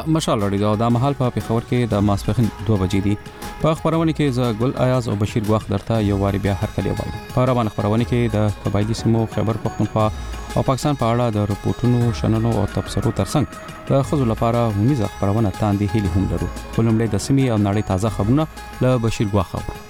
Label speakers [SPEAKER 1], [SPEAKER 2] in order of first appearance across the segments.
[SPEAKER 1] مشال لري دا د محل په پیښور کې د ماسپخین 2 بجې دي. په خبرونه کې ز ګل ایاز او بشیر ګواخ درته یو واری بیا هر کله وایي. په روانه خبرونه کې د قبایلی سیمو خیبر پختونخوا او پاکستان په اړه د رپورټونو شننو او تبصرو ترڅنګ د خزو لپاره غونډه خبرونه تاندې هلي هم لرو. په لومړي د سیمې او نړۍ تازه خبرونه له بشیر ګواخ خبرو.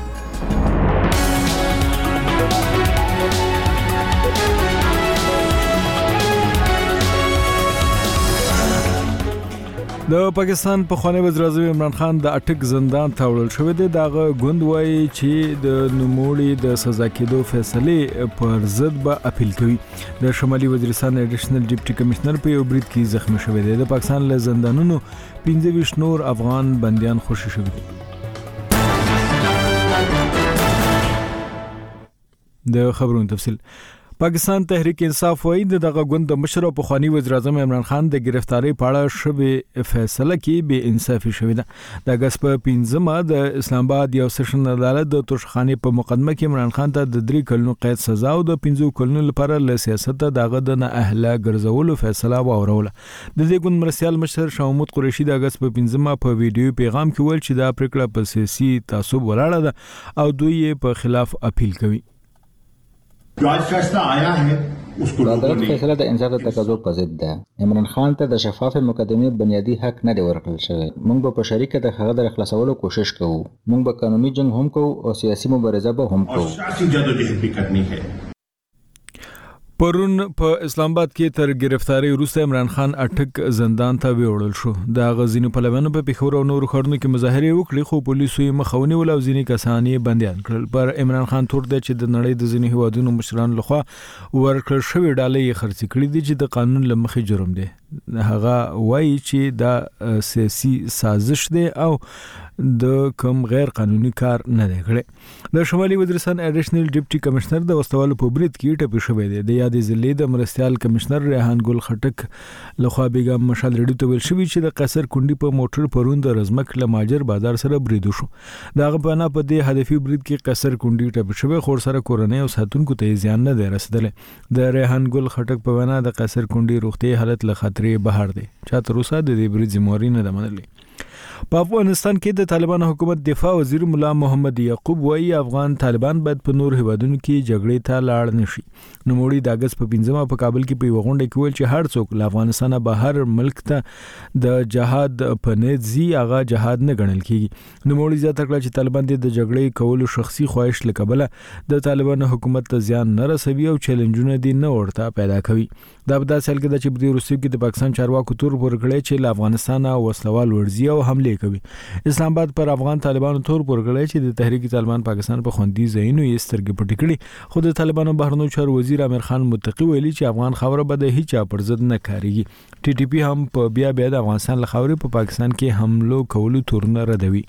[SPEAKER 2] د پاکستان په خوانی وزیر اعظم عمران خان د اټک زندان ته وړل شوی دی. دغه غوند وایي چې د نوموړي د سزا کېدو فیصله پر ضد به اپیل کوي. د شمالي وزیرستان ایډیشنل ډیپټي کمشنر په یو برید کې زخمی شوی دی. د پاکستان له زندانونو 25 نور افغان بنديان خوشي شوي دي. د خبرونو تفصیل. پاکستان تحریک انصاف وایي دغه غوند د مشر او پخوانی وزیر اعظم عمران خان د گرفتاری په اړه شوی فیصله کې بے انصافي شوې ده. د اگست په 15 د اسلام آباد یو سیشن عدالت د توشخانه په مقدمه کې عمران خان ته د 3 کلونو قید سزا او د 15 کلونو لپاره له سیاست دغه د نه اهله ګرځولو فیصله واوروله. د دې غوند مرسیال مشر شاه محمود قریشي د اگست په 15 په ویډیو پیغام کې ویل چې دا پریکړه په سیاسي تعصب ولاړه ده او دوی په خلاف اپیل کوي.
[SPEAKER 3] जो आज फैसला आया है उसको
[SPEAKER 4] عدالت فیصله د انصاف د تقاضو په ضد ده. عمران خان ته د شفاف مقدمې بنیادی حق نه دی ورکړل شوی. موږ به په شریکه د هغه د خلاصولو کوشش کوو. موږ به قانوني جنگ هم کوو او سیاسي مبارزه به هم کوو.
[SPEAKER 3] سیاسي جدوجہد بھی کرنی ہے.
[SPEAKER 2] پرون په اسلام آباد کې تر گرفتاری وروسته عمران خان اټک زندان ته وړل شو. د غزینو پلوانو په پیښور او نور ښارونو کې مظاهره وکړي خو پولیسو یې مخاوني ول او ځینې کسان یې بنديان کړل. پر عمران خان تور دی چې د نړۍ د ځینې هیوادونو مشرانو لخوا ورکړل شوی ډالۍ یې خرڅ کړي دي چې د قانون له مخې جرم دی. هغه وایي چې دا سیاسي سازش دی او د کوم غیر قانوني کار نه دی کړی. د شمالي وزیرستان ایډیشنل ډیپټي کمشنر د وسوالو په برید کې ټپي شوی دی. د یادې ضلع د مرستيال کمشنر ریحان ګل خټک لخوا بیګم مشال ریډیو ته ویل شوی چې د قصر کونډي په موټر پرون د رزمک له ماجر بازار سره برید وشو. دغه بنا په دې هدفي برید کې قصر کونډي ټپي شوی خور سره کورنۍ او ساتونکو ته زیان نه دی رسیدلی. د ریحان ګل خټک په وینا د قصر کونډي روغتي حالت له خطرې بهر دی. چا تر اوسه د دې برید ذمہواری نه ده منلې. په افغانستان کې د طالبان حکومت دفاع وزیر مولا محمد یعقوب وایي افغان طالبان باید په نور هیوادونو کې جګړې ته لاړ نشي. نوموړي د اگست په 15 په کابل کې په یو غونډه کې ویل چې هر څوک له افغانستانه بهر ملک ته د جهاد په نیت زی هغه جهاد نه ګڼل کیږي. نوموړي زیاته کړه چې طالبان د جګړې کولو شخصي خواهش لکبله د طالبان حکومت ته زیان نه رسوي او چیلنجونه دي نه ورته پیدا کوي. دا په داسې حال کې چې په روسیې کې د پاکستان چارواکو تور پور کړی چې له افغانستان وسلوال ورزي او حمله کوي. اسلام آباد پر افغان طالبانو تور پور کړی چې د تحریک طالبان پاکستان په خوندي ځایونو یې سترګې پټې کړې. خو د طالبانو بهرنیو چارو وزیر امیر خان متقی ویلي چې افغان خاوره به د هیڅ پر ضد نه کاریږي. ټي ټي پی هم په بیا د افغانستان له خاورې په پاکستان کې حملو کولو تورونه ردوي.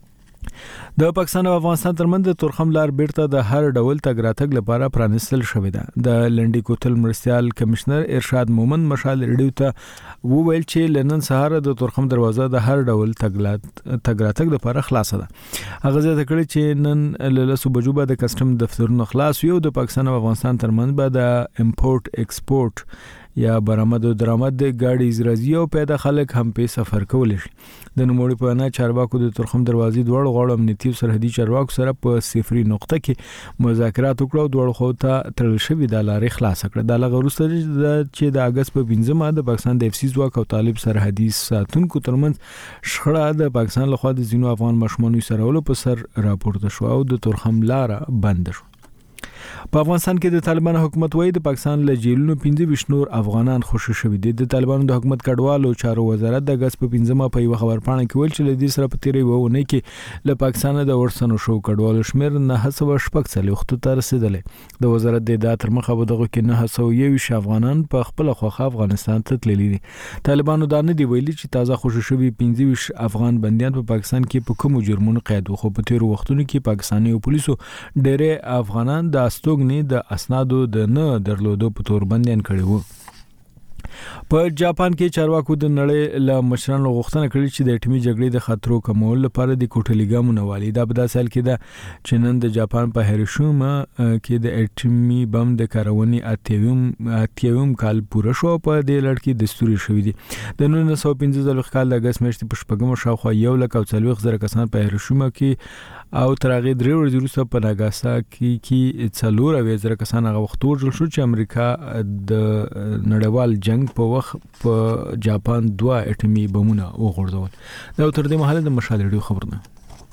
[SPEAKER 2] د پاکستان او افغانستان ترمنځ د تورخم لار بیرته د هر ډول تګ راتګ لپاره پرانستل شوې ده. د لنډي کوتل مرستيال کمشنر ارشاد مومن مشال ریډیو ته وویل چې لنن سهار د تورخم دروازه د هر ډول تګ راتګ لپاره خلاصه ده. هغه ځکه کړي چې نن له صبح جوبه د کسٹم دفترونو خلاص یو د پاکستان او افغانستان ترمنځ به د امپورټ ایکسپورټ یا برآمد او درآمد د ګاډي زرازي او پیدا خلک هم په سفر کول شي. د نوموړي په انا چارواکو د تورخم دروازې دوړ غوړ امنیتي او سرحدي چارواکو سره په صفري نقطه کې مذاکرات وکړو. دوړ خو ته تړل شوی د لارې خلاص کړ. د لغه وروسته چې د اگست په 15 د پاکستان د اف سی ځواک او طالب سرحدي ساتونکو ترمنځ شخړه د پاکستان لخوا د ځینو افغان مشمنو سرولو په سر راپورته شو او د تورخم لار بند شو. په افغانستان کې د طالبان حکومت وایي د پاکستان له جیلونو 25 نور افغانان خوشي شوي دي. د طالبانو د حکومت کډوالو چارو وزارت د اگست په 15 په یو خبرپاڼه کې ویل چې له دې سره په تیرې وونه کې له پاکستان د ورسنو شو کډوالو شمیر 916 ته رسیدلې. د وزارت د ادارې تر مخه دغه کې 921 افغانان په خپل خوخه افغانستان ته تللي دي. طالبانو دا نه دی ویلي چې تازه خوشي شوي 25 افغان بنديان په پاکستان کې په کوم جرمونو قید وو. خو په تیرو وختونو کې پاکستاني پولیسو ډېر افغانان د استوګنې د اسنادو د نه درلودو په تور بنديان کړي وو. په جاپان کې چارواکو د نړۍ له مشرانو غوښتنه کړې چې د اټومي جګړې د خطرو کمولو لپاره د کوټلي ګامونه والي. دا په داسې حال کې ده چې نن د جاپان په هیروشیما کې د اټومي بم د کارونې اتیوم کال پوره شو په دې لړ کې دستوري شوې دي. د 1915 کال د اگست میاشتې په شپږم شاوخوا 1,40,000 کسان په هیروشیما کې او تر هغه 3 ورځې وروسته په ناګاساکي کې 4,000 کسان هغه وخت وژل شو چې امریکا د نړیوال جنگ په وخت په جاپان 2 اټومي بمونه وغورځول. دا تر دې مهاله د مشال ریډیو خبرونه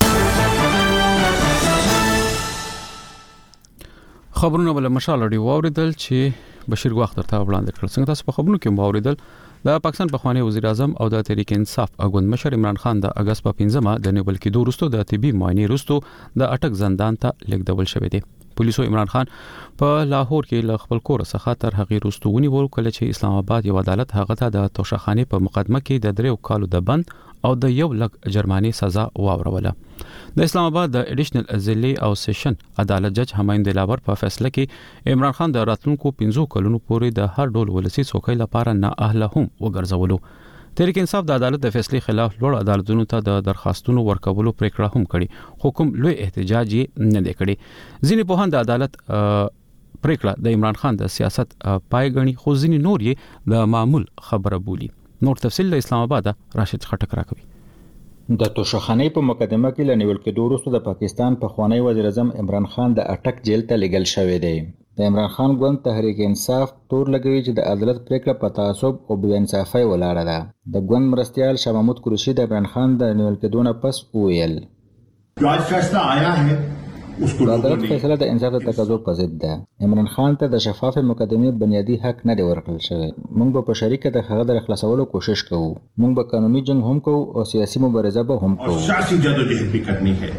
[SPEAKER 1] بل مشال ریډیو اوریدل چې بشیر ګواخ درته وړاندې کړل. څنګه تاسو په خبرونو کې اوریدل د پاکستان پخوانی وزیر اعظم او د تحریک انصاف اګوند مشر عمران خان د اگست په 15 د نیول کېدو وروسته د طبي معاینې وروسته د اټک زندان ته لیږدول شوی دی. پولیسو عمران خان په لاهور کې له خپل کور څخه تر هغې وروسته ونیول کله چې اسلام آباد یو عدالت هغه ته د توشخانه په مقدمه کې د 3 کالو د بند او د 1 لک جرماني سزا واوروله. د اسلام آباد د اډیشنل ازلی او سیشن عدالت جج همایون دلاور په فیصله کې عمران خان د راتلونکو 15 کلونو پورې د هر ډول ولسی څوکۍ لپاره نه اهله هم وګرځولو. تحریک انصاف د عدالت د فیصلې خلاف لوړ عدالتونو ته د درخواستونو ورکولو پریکړه هم کړې، خو کوم لوی احتجاج نه دی کړی. ځینې په هند عدالت پریکړه د عمران خان د سیاست پای غني، خو ځینې نور یې د معمول خبره بولی. نور تفصیل د اسلام آباد راشد خټک راکوي.
[SPEAKER 4] د توشخانه په مقدمه کې لنیول کېدو وروسته د پاکستان پخوانی وزیر اعظم عمران خان د اټک جیل ته لیږل شوی دی. د عمران خان ګوند تحریک انصاف تور لګوي چې د عدالت پریکړه په تعصب او بې انصافۍ ولاړه ده. د ګوند مرستیال شاه محمود قریشي د عمران خان د نیول کېدو نه پس وویل
[SPEAKER 3] जो आज फैसला आया है उसको
[SPEAKER 4] د عدالت فیصله د انصاف د تقاضو په ضد ده. عمران خان ته د شفاف مقدمې بنیادی حق نه دی ورکړل شوی. موږ به په شریکه د هغه د خلاصولو کوشش کوو. موږ به قانوني جنگ هم کوو او سیاسي مبارزه به هم کوو.
[SPEAKER 3] سیاسي جدوجہد بھی کرنی ہے.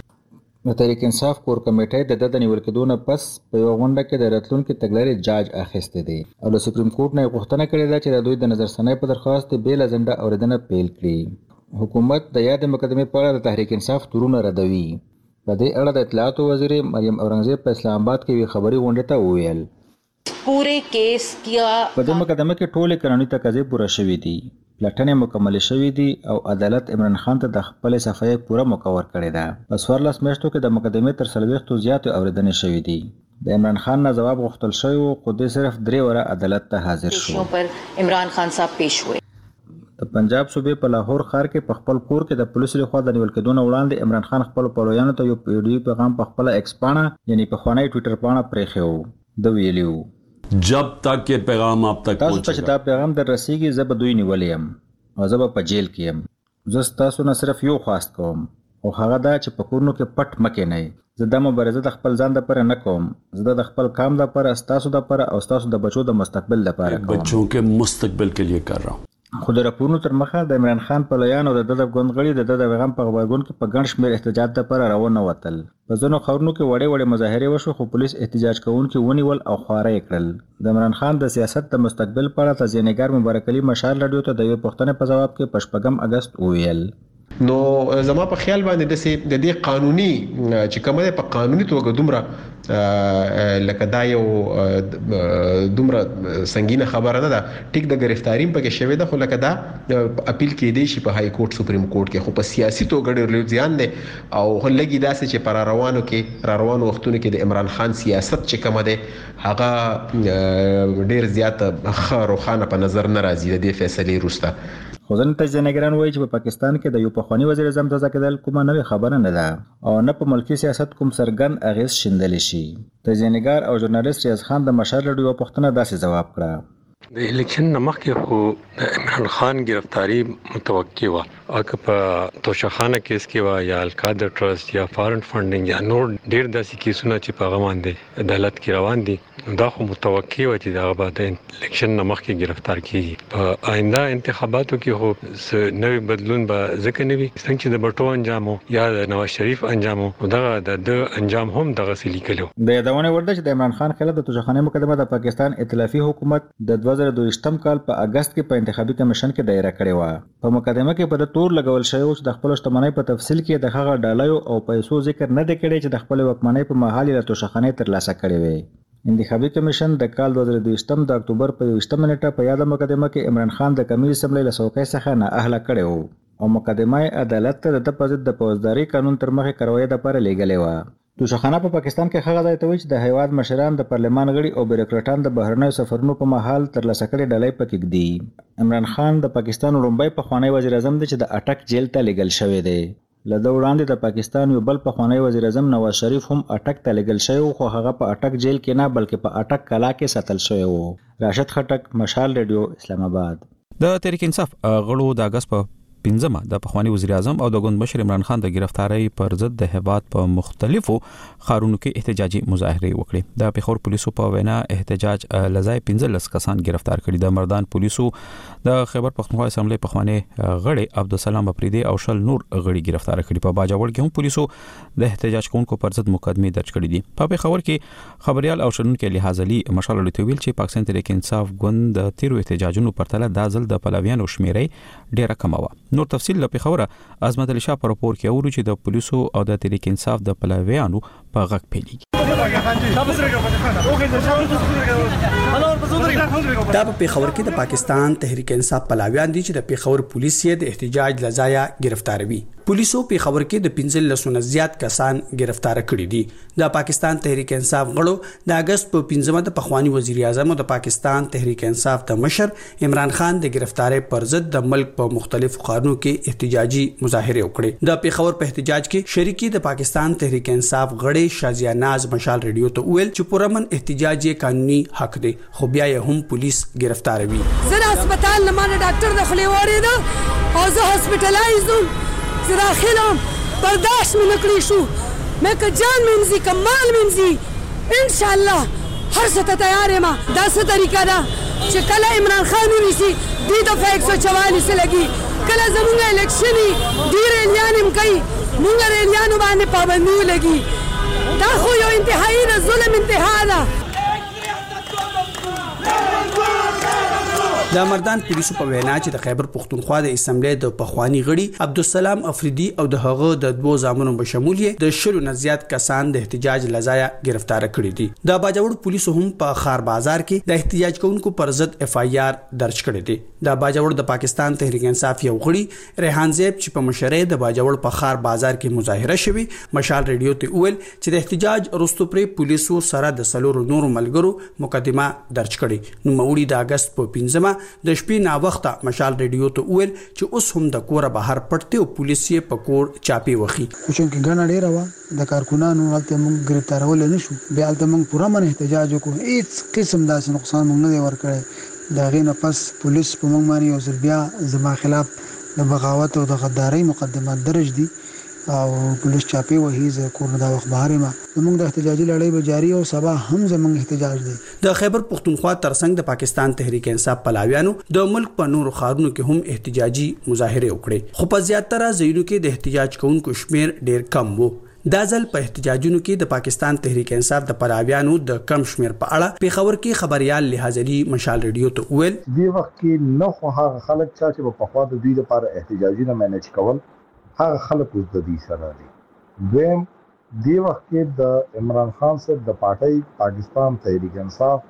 [SPEAKER 4] د تحریک انصاف کور کمیټې د نیول کېدو نه پس په یو غونډه کې د راتلونکي تګلارې جاج اخیسته دي او د سپریم کورټ نه غوښتنه کړې ده چې د دوی د نظرسنۍ په درخواست بیل اجنډا اوریدنه پیل کړي. حکومت د یاد مقدمې په اړه د تحریک انصاف تورونه ردوي. په دې اړه د اطلاعات وزیر مریم اورنګزیب په اسلام آباد کې وی خبري غونډه ته وویل
[SPEAKER 5] پورے کیس کیا
[SPEAKER 4] په دې مقدمه کې ټولې قانوني تقاضې پوره شوې دي، پلټنې مکمل شوې دي او عدالت عمران خان ته د خپل صفحې پوره مکور کړی ده. په 14 میاشتو کې د مقدمې تر 40 زیات اوریدنې شوې دي. د عمران خان نه جواب غوښتل شوی او خو دې صرف 3 وره عدالت ته حاضر شو.
[SPEAKER 5] پر عمران خان صاحب پیش ہوئے.
[SPEAKER 4] د پنجاب صوبې په لاهور ښار کې په خپل کور کې د پولیسو لخوا د نیول کېدو نه وړاندې عمران خان خپل پلویانو ته یو ویډیو پیغام په خپل ایکس پاڼه یعنی په خوانی ټوئیټر پاڼه پرېښو. د ویلیو
[SPEAKER 6] जब तक ये पैगाम आप तक
[SPEAKER 4] تاسو ته چې دا پیغام در رسیږي زه به دوی نیولې یم او زه به په جیل کې یم. زه تاسو نه صرف یو خواست کوم او هغه دا چې په کورونو کې پټ مکه نه. زه د مبارزه د خپل ځان لپاره نه کوم، زه د خپل کام لپاره، تاسو لپاره او تاسو د بچو د مستقبل لپاره کوم.
[SPEAKER 6] बच्चों के मुस्तकबिल के लिए कर रहा हूँ.
[SPEAKER 4] خو د راپورونو تر مخه د عمران خان پلویان او د ګوند غړي د پیغام په خبرګون کې په ګڼ شمېر احتجاج لپاره روانه وتل. په ځینو ښارونو کې وړې مظاهرې وشو خو پولیس احتجاج کوونکي ونیول او خواره یې کړل. د عمران خان د سیاست د مستقبل په اړه تزیانګر مبارک علي مشال راډیو ته د یو پوښتنې په جواب کې په 8 اگست وویل
[SPEAKER 7] نو زما په خیال باندې د دې قانوني چې کومه په قانوني توګه دومره لکه دا یو دومره سنگینه خبره نه ده. ټیک د گرفتاری په کې شوی ده خو لکه دا اپیل کې دی شي په های کورټ سپریم کورټ کې، خو په سیاسي توګه ډېر زیان دی او لګي داسې چې پر روانو وختونو کې د عمران خان سیاست چې کومه ده هغه ډېر زیات روښانه په نظر نه راځي د دې فیصلې وروسته.
[SPEAKER 4] خو ځینې تجزیه‌نګاران وایي چې په پاکستان کې د یو پخوانی وزیر اعظم تازه کېدل کومه نوې خبره نه ده او نه په ملکی سیاست کوم څرګند اغېز شیندلی شي. تجزیه‌نګار او ژورنالیست ریاض خان د مشال راډیو پوښتنه داسې جواب کړه
[SPEAKER 8] د الیکشن مخکې خو د عمران خان گرفتاری متوقع و او که په توشخانه کیس کې و یا القادر ټرست یا فارن فندینګ یا نور ډیر داسې کیسونه چې په هغه باندې عدالت کې روان دي دا خو متوقع و چې دا بعد الیکشن مخکې گرفتار کیږي. په آینده انتخاباتو کې خو نوې بدلون به ځکه نه وي څنګه چې د بټو انجام یا د نواز شریف انجام او دغه د انجام هم دغه سلیکلو.
[SPEAKER 4] د یادونه ورده چې د عمران خان خلاف د توشخانه مقدمه د پاکستان ائتلافي حکومت د 2022 کال په اگست کې په انتخابي کمیشن کې دایره کړې و. په مقدمه کې په تور لګول شوی چې د خپل شتمنۍ په تفصیل کې د هغه ډالایو او پیسو ذکر نه دی کړی چې د خپل وکمنۍ په مهال له توشخانه ترلاسه کړې وي. انتخابي کمیشن د کال 2022 د اکتوبر په 20 نیټه په یاد مقدمه کې عمران خان د کمیټې اسمبلی له څوکۍ څخه نه اهله کړی وو او مقدمه عدالت ته د پوزید د فوجداري قانون تر مخه کاروي د پر لګلې و توشخانه په پاکستان کې هغه ځای ته وچ د هیواد مشران د پارلمان غړي او بیروکراټان د بهرنیو سفرونو په محل تر لاسه کړي ډلې پکې دي عمران خان د پاکستان لومړی پخوانی وزیر اعظم دی چې د اټک جیل ته لګل شوی دی لده وړاندې د پاکستان یو بل پخوانی وزیر اعظم نواز شریف هم اټک ته لګل شوی خو هغه په اټک جیل کې نه بلکې په اټک کلا کې ساتل شوی وو راشد خټک مشال ریډیو اسلام آباد
[SPEAKER 1] د تحریک انصاف غړو د اگست په 15 د پخوانی وزیر اعظم او د ګوند مشر عمران خان د گرفتاری پر ضد د هیواد په مختلفو ښارونو کې احتجاجي مظاهره وکړي د پیښور پولیسو په وینا احتجاج لزای 15 کسان گرفتار کړي د مردان پولیسو د خیبر پختونخوا اسمبلی پخوانی غړي عبدالسلام افریدی او شل نور غړي گرفتار کړي په باجوړ کې هم پولیسو د احتجاج کوونکو پر ضد مقدمه درج کړي دي په پیښور کې خبريال او شنونکو لحاظ علي مشال لټویل چې پاکستان تحریک انصاف ګوند د تیرو احتجاجونو پر تله د ځل د پلاویانو شمیرې ډیره کم و نور تفصیل لپاره خبره عظمت علي شاه پر راپور کې اورو چې د پولیسو او د تحریک انصاف د پلاویانو په غږ پیلي
[SPEAKER 9] دا په پیښور کې د پاکستان تحریک انصاف پلاویان دي چې د پیښور پولیس یې د احتجاج لزایا گرفتاروي پولیسو پیښور کې د 15 نه زیات کسان گرفتار کړي دي د پاکستان تحریک انصاف غړو د اگست په 15 د پخوانی وزیر اعظم او د پاکستان تحریک انصاف د مشر عمران خان د گرفتاری پر ضد د ملک په مختلفو ښارونو کې احتجاجي مظاهره وکړي د پیښور په احتجاج کې شریکي د پاکستان تحریک انصاف غړي شازیا ناز مشال ریډیو ته ویل چې پرمن احتجاج قانوني حق دی خو بیا یې هم پولیس گرفتاروي
[SPEAKER 10] زه هسپتال نه مانه ډاکټر د خلی وړې ده او زه هسپټلایزم زه داخلم برداشت مې نکړی شو مې که جان منځي که مال منځي انشاءالله هر څه ته تیار یم دا څه طریقه ده چې کله عمران خان ونیسي دوی دفعه 144 لګي کله زمونږ الیکشن ډېر ریلیان هم کوي مونږ ریلیانو باندې پابندي ولګي دا خو یو انتهایی د ظلم انتها ده
[SPEAKER 9] د مردان پولیسو په وینا چې د خیبر پختونخوا د اسمبلی د پخوانی غړي عبدالسلام افریدی او د هغه د دوه زامنو بشمول د شلو نه زیات کسان د احتجاج لزایا گرفتار کړي دي د باجوړ پولیسو هم په خار بازار کې د احتجاج کوونکو پر ضد اف آی آر درج کړي دي د باجوړ د پاکستان تحریک انصاف یو غړي ریحان زیب چې په مشرۍ د باجوړ په خار بازار کې مظاهره شوی مشال ریډیو ته ویل چې د احتجاج وروسته پر پولیسو سره د سلور نور ملګرو مقدمه درج کړي نو مولي د اگست په 15 د شپې نا وخته مشال ریډیو ته ویل چې اوس هم د کوره بهر پټته او پولیس یې په کور چاپی وخی
[SPEAKER 11] چې ګڼه ډیره و د کارکونانو هلته موږ گرفتارول نه شو بیا هلته موږ پوره من احتجاج وکړو هیڅ قسم داسې نقصان موږ نه ورکړی دا غي نه پس پولیس په موږ باندې یو ځل بیا زما خلاف د بغاوت او د غدارۍ مقدمات درج دي او پولیس چاپی وهي ز کور دا وخت بهر ما موږ د احتجاجي لړۍ به جاری او سبا هم زموږ احتجاج دی
[SPEAKER 9] د خیبر پختونخوا ترڅنګ د پاکستان تحریک انصاف پلاویانو د ملک په نورو ښارونو کې هم احتجاجي مظاهره وکړي خو په زیاتره ځایونو کې د احتجاج کوونکو شمیر ډیر کم وو دا ځل په احتجاجونو کې د پاکستان تحریک انصاف د پلاویانو د کم شمیر په اړه پیښور کې خبريال لحاظ علي مشال ریډیو ته ویل
[SPEAKER 12] دی وخت کې نو هغه خلک چې په خوا د دوی لپاره احتجاجي نه مینج کول هغه خلک اوس د دې سره دي دویم دی وخت کې د عمران خان صاحب د پارټي پاکستان تحریک انصاف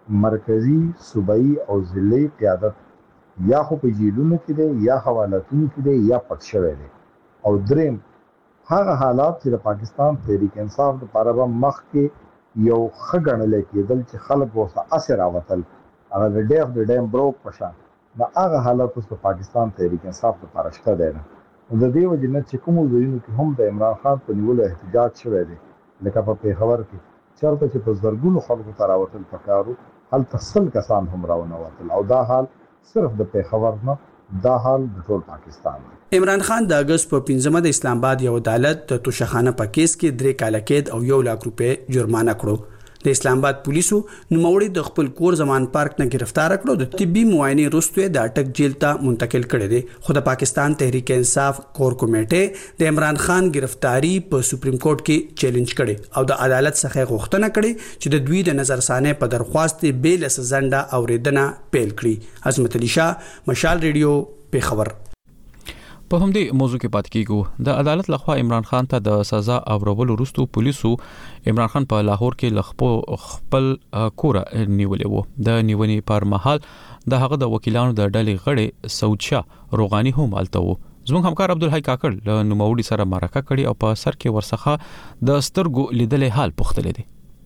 [SPEAKER 12] مرکزی صوبایي او ضلعي قیادت یا خو په جیلونو کې دي یا حوالاتونو کې دي یا پټ شوی دي او دریم هغه حالات چې د پاکستان تحریک انصاف لپاره به مخ کې یو خګنل کېدل چې خلک وسه اثر راوتل هغه د ډیم بروک پشان دا هغه حالات اوس په پاکستان تحریک انصاف لپاره شته دي د دې وجه نه چې کوم ځایونو کې هم د عمران خان په نیولو احتجاج شوی دی لکه په پیښور کې چېرته چې په زرګونو خلکو ته راوتل پکارو هلته 100 کسان هم راونوتل او دا حال صرف د پیښور نه دا حال د ټول پاکستان دی
[SPEAKER 9] عمران خان د اگست په 15 د اسلام آباد یو عدالت د توشخانه په کیس کې 3 کاله قید او 1 لک روپے جرمانه کړو د اسلام آباد پولیسو نوموړي د خپل کور زمان پارک نه گرفتار کړو د طبي معاینه وروسته د اټک جیل ته منتقل کړي دي خو د پاکستان تحریک انصاف کور کمیټه د عمران خان گرفتاری په سپریم کورټ کې چیلنج کړي او د عدالت څخه غوښتنه کړي چې د دوی د نظرثانه په درخواست بیل سزنده اوریدنه پیل کړي عظمت علي شاه مشال ریډیو پیښور
[SPEAKER 1] په همدې موضوع کې پات کیږو د عدالت لخوا عمران خان ته د سزا اورولو وروسته پولیسو عمران خان په لاهور کې خپل کور نیولې وو د نیونې پر مهال د هغه د وکیلانو د ډلې غړي سعودشاه روغانی هم الته وو زموږ همکار عبدالحی کاکړ له نوموړي سره مرکه کړي او په سر کې ورڅخه د سترګو لیدلې حال پوښتلې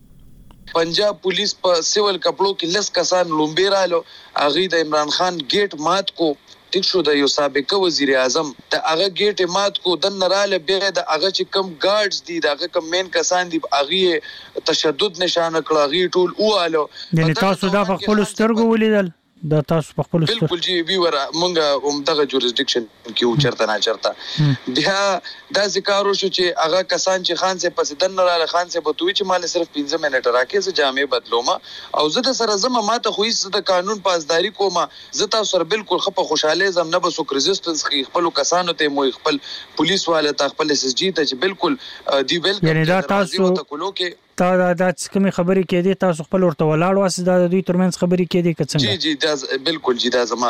[SPEAKER 1] دي
[SPEAKER 13] پنجاب پولیس په سیول کپړو کې لس کسان لومبي رالو اغه د عمران خان گیټ مات کو ټیک شو د یو سابق وزیر اعظم ته هغه گیټ مات کو د نراله به د هغه چې کم گارډز دي دغه کم مین کسان دي هغه تشدد نشانه کړه هغه ټول واله
[SPEAKER 14] یعنی تاسو دا په خپل سترګو ولیدل د تاسو په خپل سترګو
[SPEAKER 13] بالکل جی وی ور مونږه دغه جوریسډکشن کې چرته نه چرته بیا دا ذکر شو چې هغه کسان چې خان سه پس د نراله خان سه بتوي چې مال صرف 15 منټه راکې زه جامې بدلومه او زه د سره زما ماته خو د قانون پاسداري کومه زه تاسو سره بالکل خپه خوشاله زم نه بسو ریزिस्टنس خپل کسانو ته مو خپل پولیس والے ته خپل اس اس جی ته بالکل دی ویلکم
[SPEAKER 14] یعنی دا تاسو تا دا کومه خبرې کې دي تاسو خپل ورته ولاړ واسه دا دوی ترمنځ خبرې کې دي کڅنګ
[SPEAKER 13] جی دا بالکل جی دا زما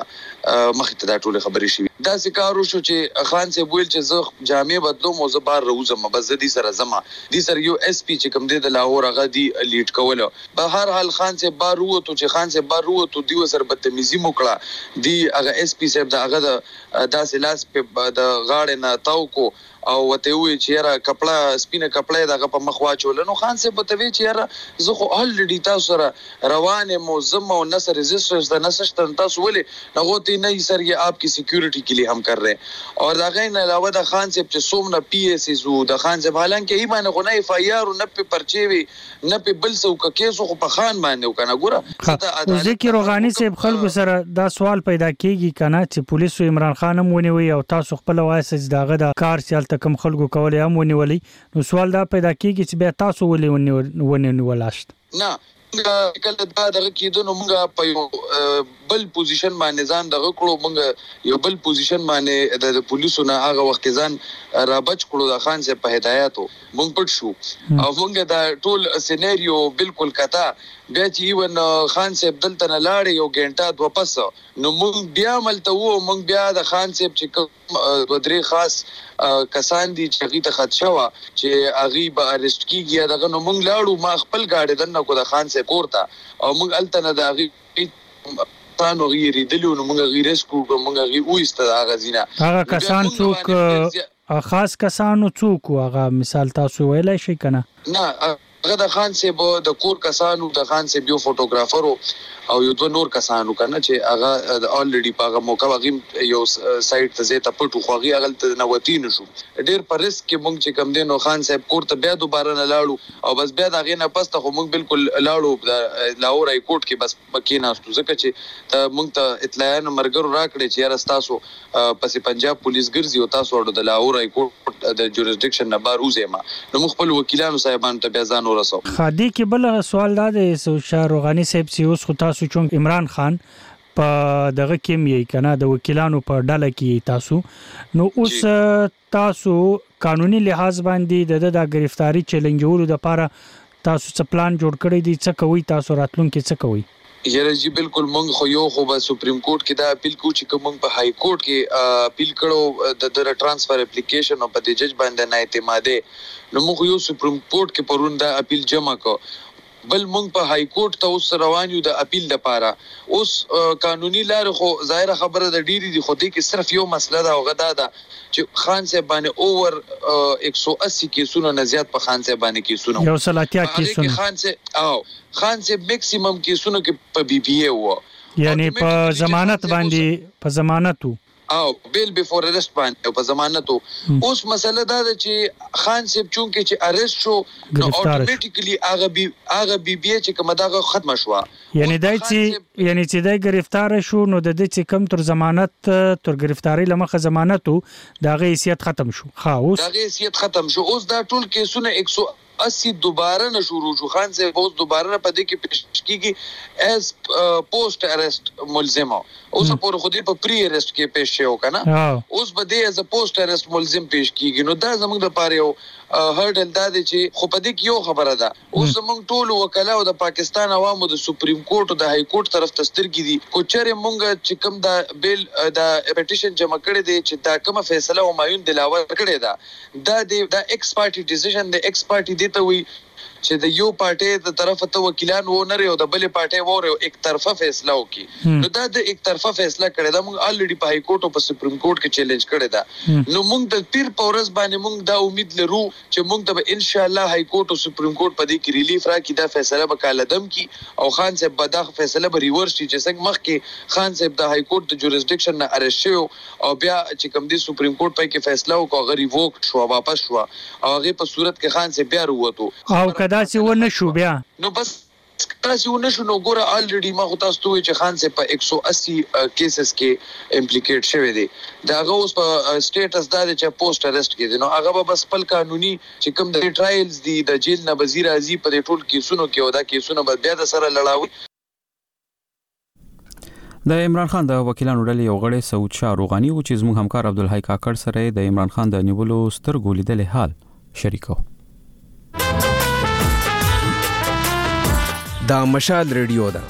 [SPEAKER 13] مخ ته دا ټول خبرې شي دا ذکر شو چې خان سه ویل چې زه جامع بدلوم او زه بار روزم بس دي سره زما دي سره یو اس پی چې کوم دی د لاهور هغه دی لیډ کوله په هر حال خان سه بار وته چې خان سه بار وته دی سره بدتمیزي وکړه دی هغه اس پی صاحب دا هغه داسې لاس په د غاړه نه تاو کو او وته وی چې را کپڑا سپینه کپڑا دغه په مخ واچول نو خان سه بتوي چې را زه خو الریډي تاسو سره روانه موزم او نصر ريزिस्टेंस د نسشتن تاسو ولې نغوتی نه سر یہ آپ کی سیکیورٹی کے لیے ہم کر رہے ہیں اور دغه نه علاوه د خان سه چې سومنه پی اس زو د خان سه حالانکه ای باندې غو نه اف ای آر نه په پرچی وی نه په بل څه کیسو خو په خان باندې وکنه ګوره
[SPEAKER 14] ذکر روغانی صاحب خلکو سره دا سوال پیدا کیږي کنه چې پولیسو عمران خان هم ونیوي او تاسو خپل وایس دغه د کار سیال کم خلکو کولای هم ونیولي نو سوال دا پیدا کیږي چې بیا تاسو ولې ونیولاشت
[SPEAKER 13] نه کله دا دغه کېدو نو موږ په بل پوزیشن باندې ځان دغه کړو موږ یو بل پوزیشن باندې د پولیسو نه هغه وخت ځان را بچ کړو د خان سه په هدایتو موږ پټ شو او موږ دا ټول سيناريو بالکل کتا بیا چې ایون خان صاحب دلته نه لاړې یو غنټه دو پس نو موږ بیا ملته وو موږ بیا د خان صاحب چې ودري خاص کسان دي چې غي ته خدشه وا چې اغي به ارست کیږي دغه نو موږ لاړو ما خپل گاډي دنه کو د خان صاحب کوړه او موږ الته نه د اغي تانو غیری دلو نو موږ غیرس کو موږ غي وېست هغه زینا
[SPEAKER 14] هغه کسان څوک خاص کسانو څوک هغه مثال تاسو ویلای شئ کنه
[SPEAKER 13] نه هغه د خان صاحب د کور کسانو د خان صاحب یو فوټوګرافر او یو دوه نور کسانو کنه چې هغه الریډي پاغه موقع وغیم یو سایت ته زه ته پټو خوغي اغل ته نوتی نشو ډیر پر ریسک کې مونږ چې کم دینو خان صاحب کور ته بیا دوباره نه لاړو او بس بیا دا غي نه پسته خو مونږ بالکل لاړو لاهور ای کورټ کې بس پکې ناستو ځکه چې ته مونږ ته اطلاعات مرګرو راکړي چې راستاسو پسې پنجاب پولیس ګرځي او تاسو ورته د لاهور ای کورټ د جوریسډکشن نه بار وځه ما نو مخ خپل وکیلانو صاحبانو ته بیا ځان ورسو
[SPEAKER 14] خادي کې بل سوال دا دی شاه روغانی صاحب چې اوس خو تاسو چون عمران خان په دغه کې یې کنه د وکیلانو په ډله کې تاسو نو اوس تاسو قانوني لحاظ باندې د گرفتاری چیلنجولو لپاره تاسو څه پلان جوړ کړی دی څه کوي تاسو راتلونکي څه کوي
[SPEAKER 13] یره جی بالکل مونږ خو یو خو به سپریم کورټ کې دا اپیل کو چې کوم په های کورټ کې اپیل کړو د ټرانسفر اپلیکیشن او په د جج باندې نه اعتماده نو موږ یو سپریم کورټ کې پرون دا اپیل جمع کو بل مونږ په های کورټ ته اوس روان یو د اپیل لپاره اوس قانوني لار خو ظاهر خبره د ډیری دي خو دې کې صرف یو مسله دا غدا ده چې خان صاحب باندې اوور 180 کیسونه نه زیات په خان صاحب باندې کیسونه
[SPEAKER 14] یو سلاتیا کیسونه
[SPEAKER 13] خان صاحب میکسیمم کیسونه کې په بی پی ای و
[SPEAKER 14] یعنی په ضمانت باندې په ضمانتو
[SPEAKER 13] او بیل بیفور ارست باندې په ضمانتو اوس مسله دا ده چې خان صاحب چون کې چې ارست شو نو اتوماتیکلی هغه بی بی چې کومه دا ختم شو
[SPEAKER 14] یعنی چې دای گرفتار شو نو د دې چې کم تر ضمانت تر گرفتاری لمخه ضمانتو دا غي حیثیت ختم شو
[SPEAKER 13] دا غي حیثیت ختم شو اوس دا ټول کیسونه 1980 دوباره نه شروع شو. خان صاحب اوس دوباره په دې کې پیش کیږي ایز پوسټ ارست ملزم اوس په خودي په پری ارست کې پیش شو کنه اوس به دې ایز پوسټ ارست ملزم پیش کیږي. نو دا زموږ د پاره یو هرډل دا دی چې خو په دې کې یو خبره ده اوس زموږ ټول وکلا او د پاکستان عوامو د سپریم کورټ او د های کورټ طرف تسترګي دي کو چېرې مونږ چې کوم دا بیل دا پټیشن جمع کړی دی چې دا کومه فیصله همایون دلاور کړی دا د ایکس پارټي ډیسیژن د ایکس پارټي دی ته وی چې د یو پارټي د طرف ته وکیلان و نه او د بل پارټي وره یک طرفه فیصله وکي. نو دا د یک طرفه فیصله کړی دا موږ الریډي په های کورټ او په سپریم کورټ کې چیلنج کړی دا. نو موږ د پیر پورس باندې موږ دا امید لرو چې موږ ته ان شاء الله های کورټ او سپریم کورټ په دې کې ریلیف راکړي دا فیصله به کالدم کی او خان صاحب به دا فیصله به ریورس شي چې څنګه مخکې خان صاحب د های کورټ د جوریسډکشن نه ارست شو او بیا چې کوم دی سپریم کورټ په کې فیصله وکړه غری ووک شو واپس شو او هغه په صورت کې خان صاحب بیا وروته
[SPEAKER 14] او کدا چې ونه شو بیا
[SPEAKER 13] نو بس تاسو ونه شو نو ګوره الریډي ما خو تاسو ته چې خان صاحب په 180 کیسز کې امپلیکیټ شوی دی دا هغه اوس په سټیټس دا چې پوسټ ارست کې دي نو هغه به بس خپل قانوني چې کوم د ټرایلز دي د جیل نه وزیر اعظم په دې ټول کیسونو کې او دا کیسونه به بیا د سره لړاوي.
[SPEAKER 1] د عمران خان د وکیلانو ډلې یو غړی سعود شاه روغانی او چې زموږ همکار عبدالحی کاکړ سره د عمران خان د نیولو سترګو لیدلې حال شریکو.
[SPEAKER 15] دا مشال ریډیو ده.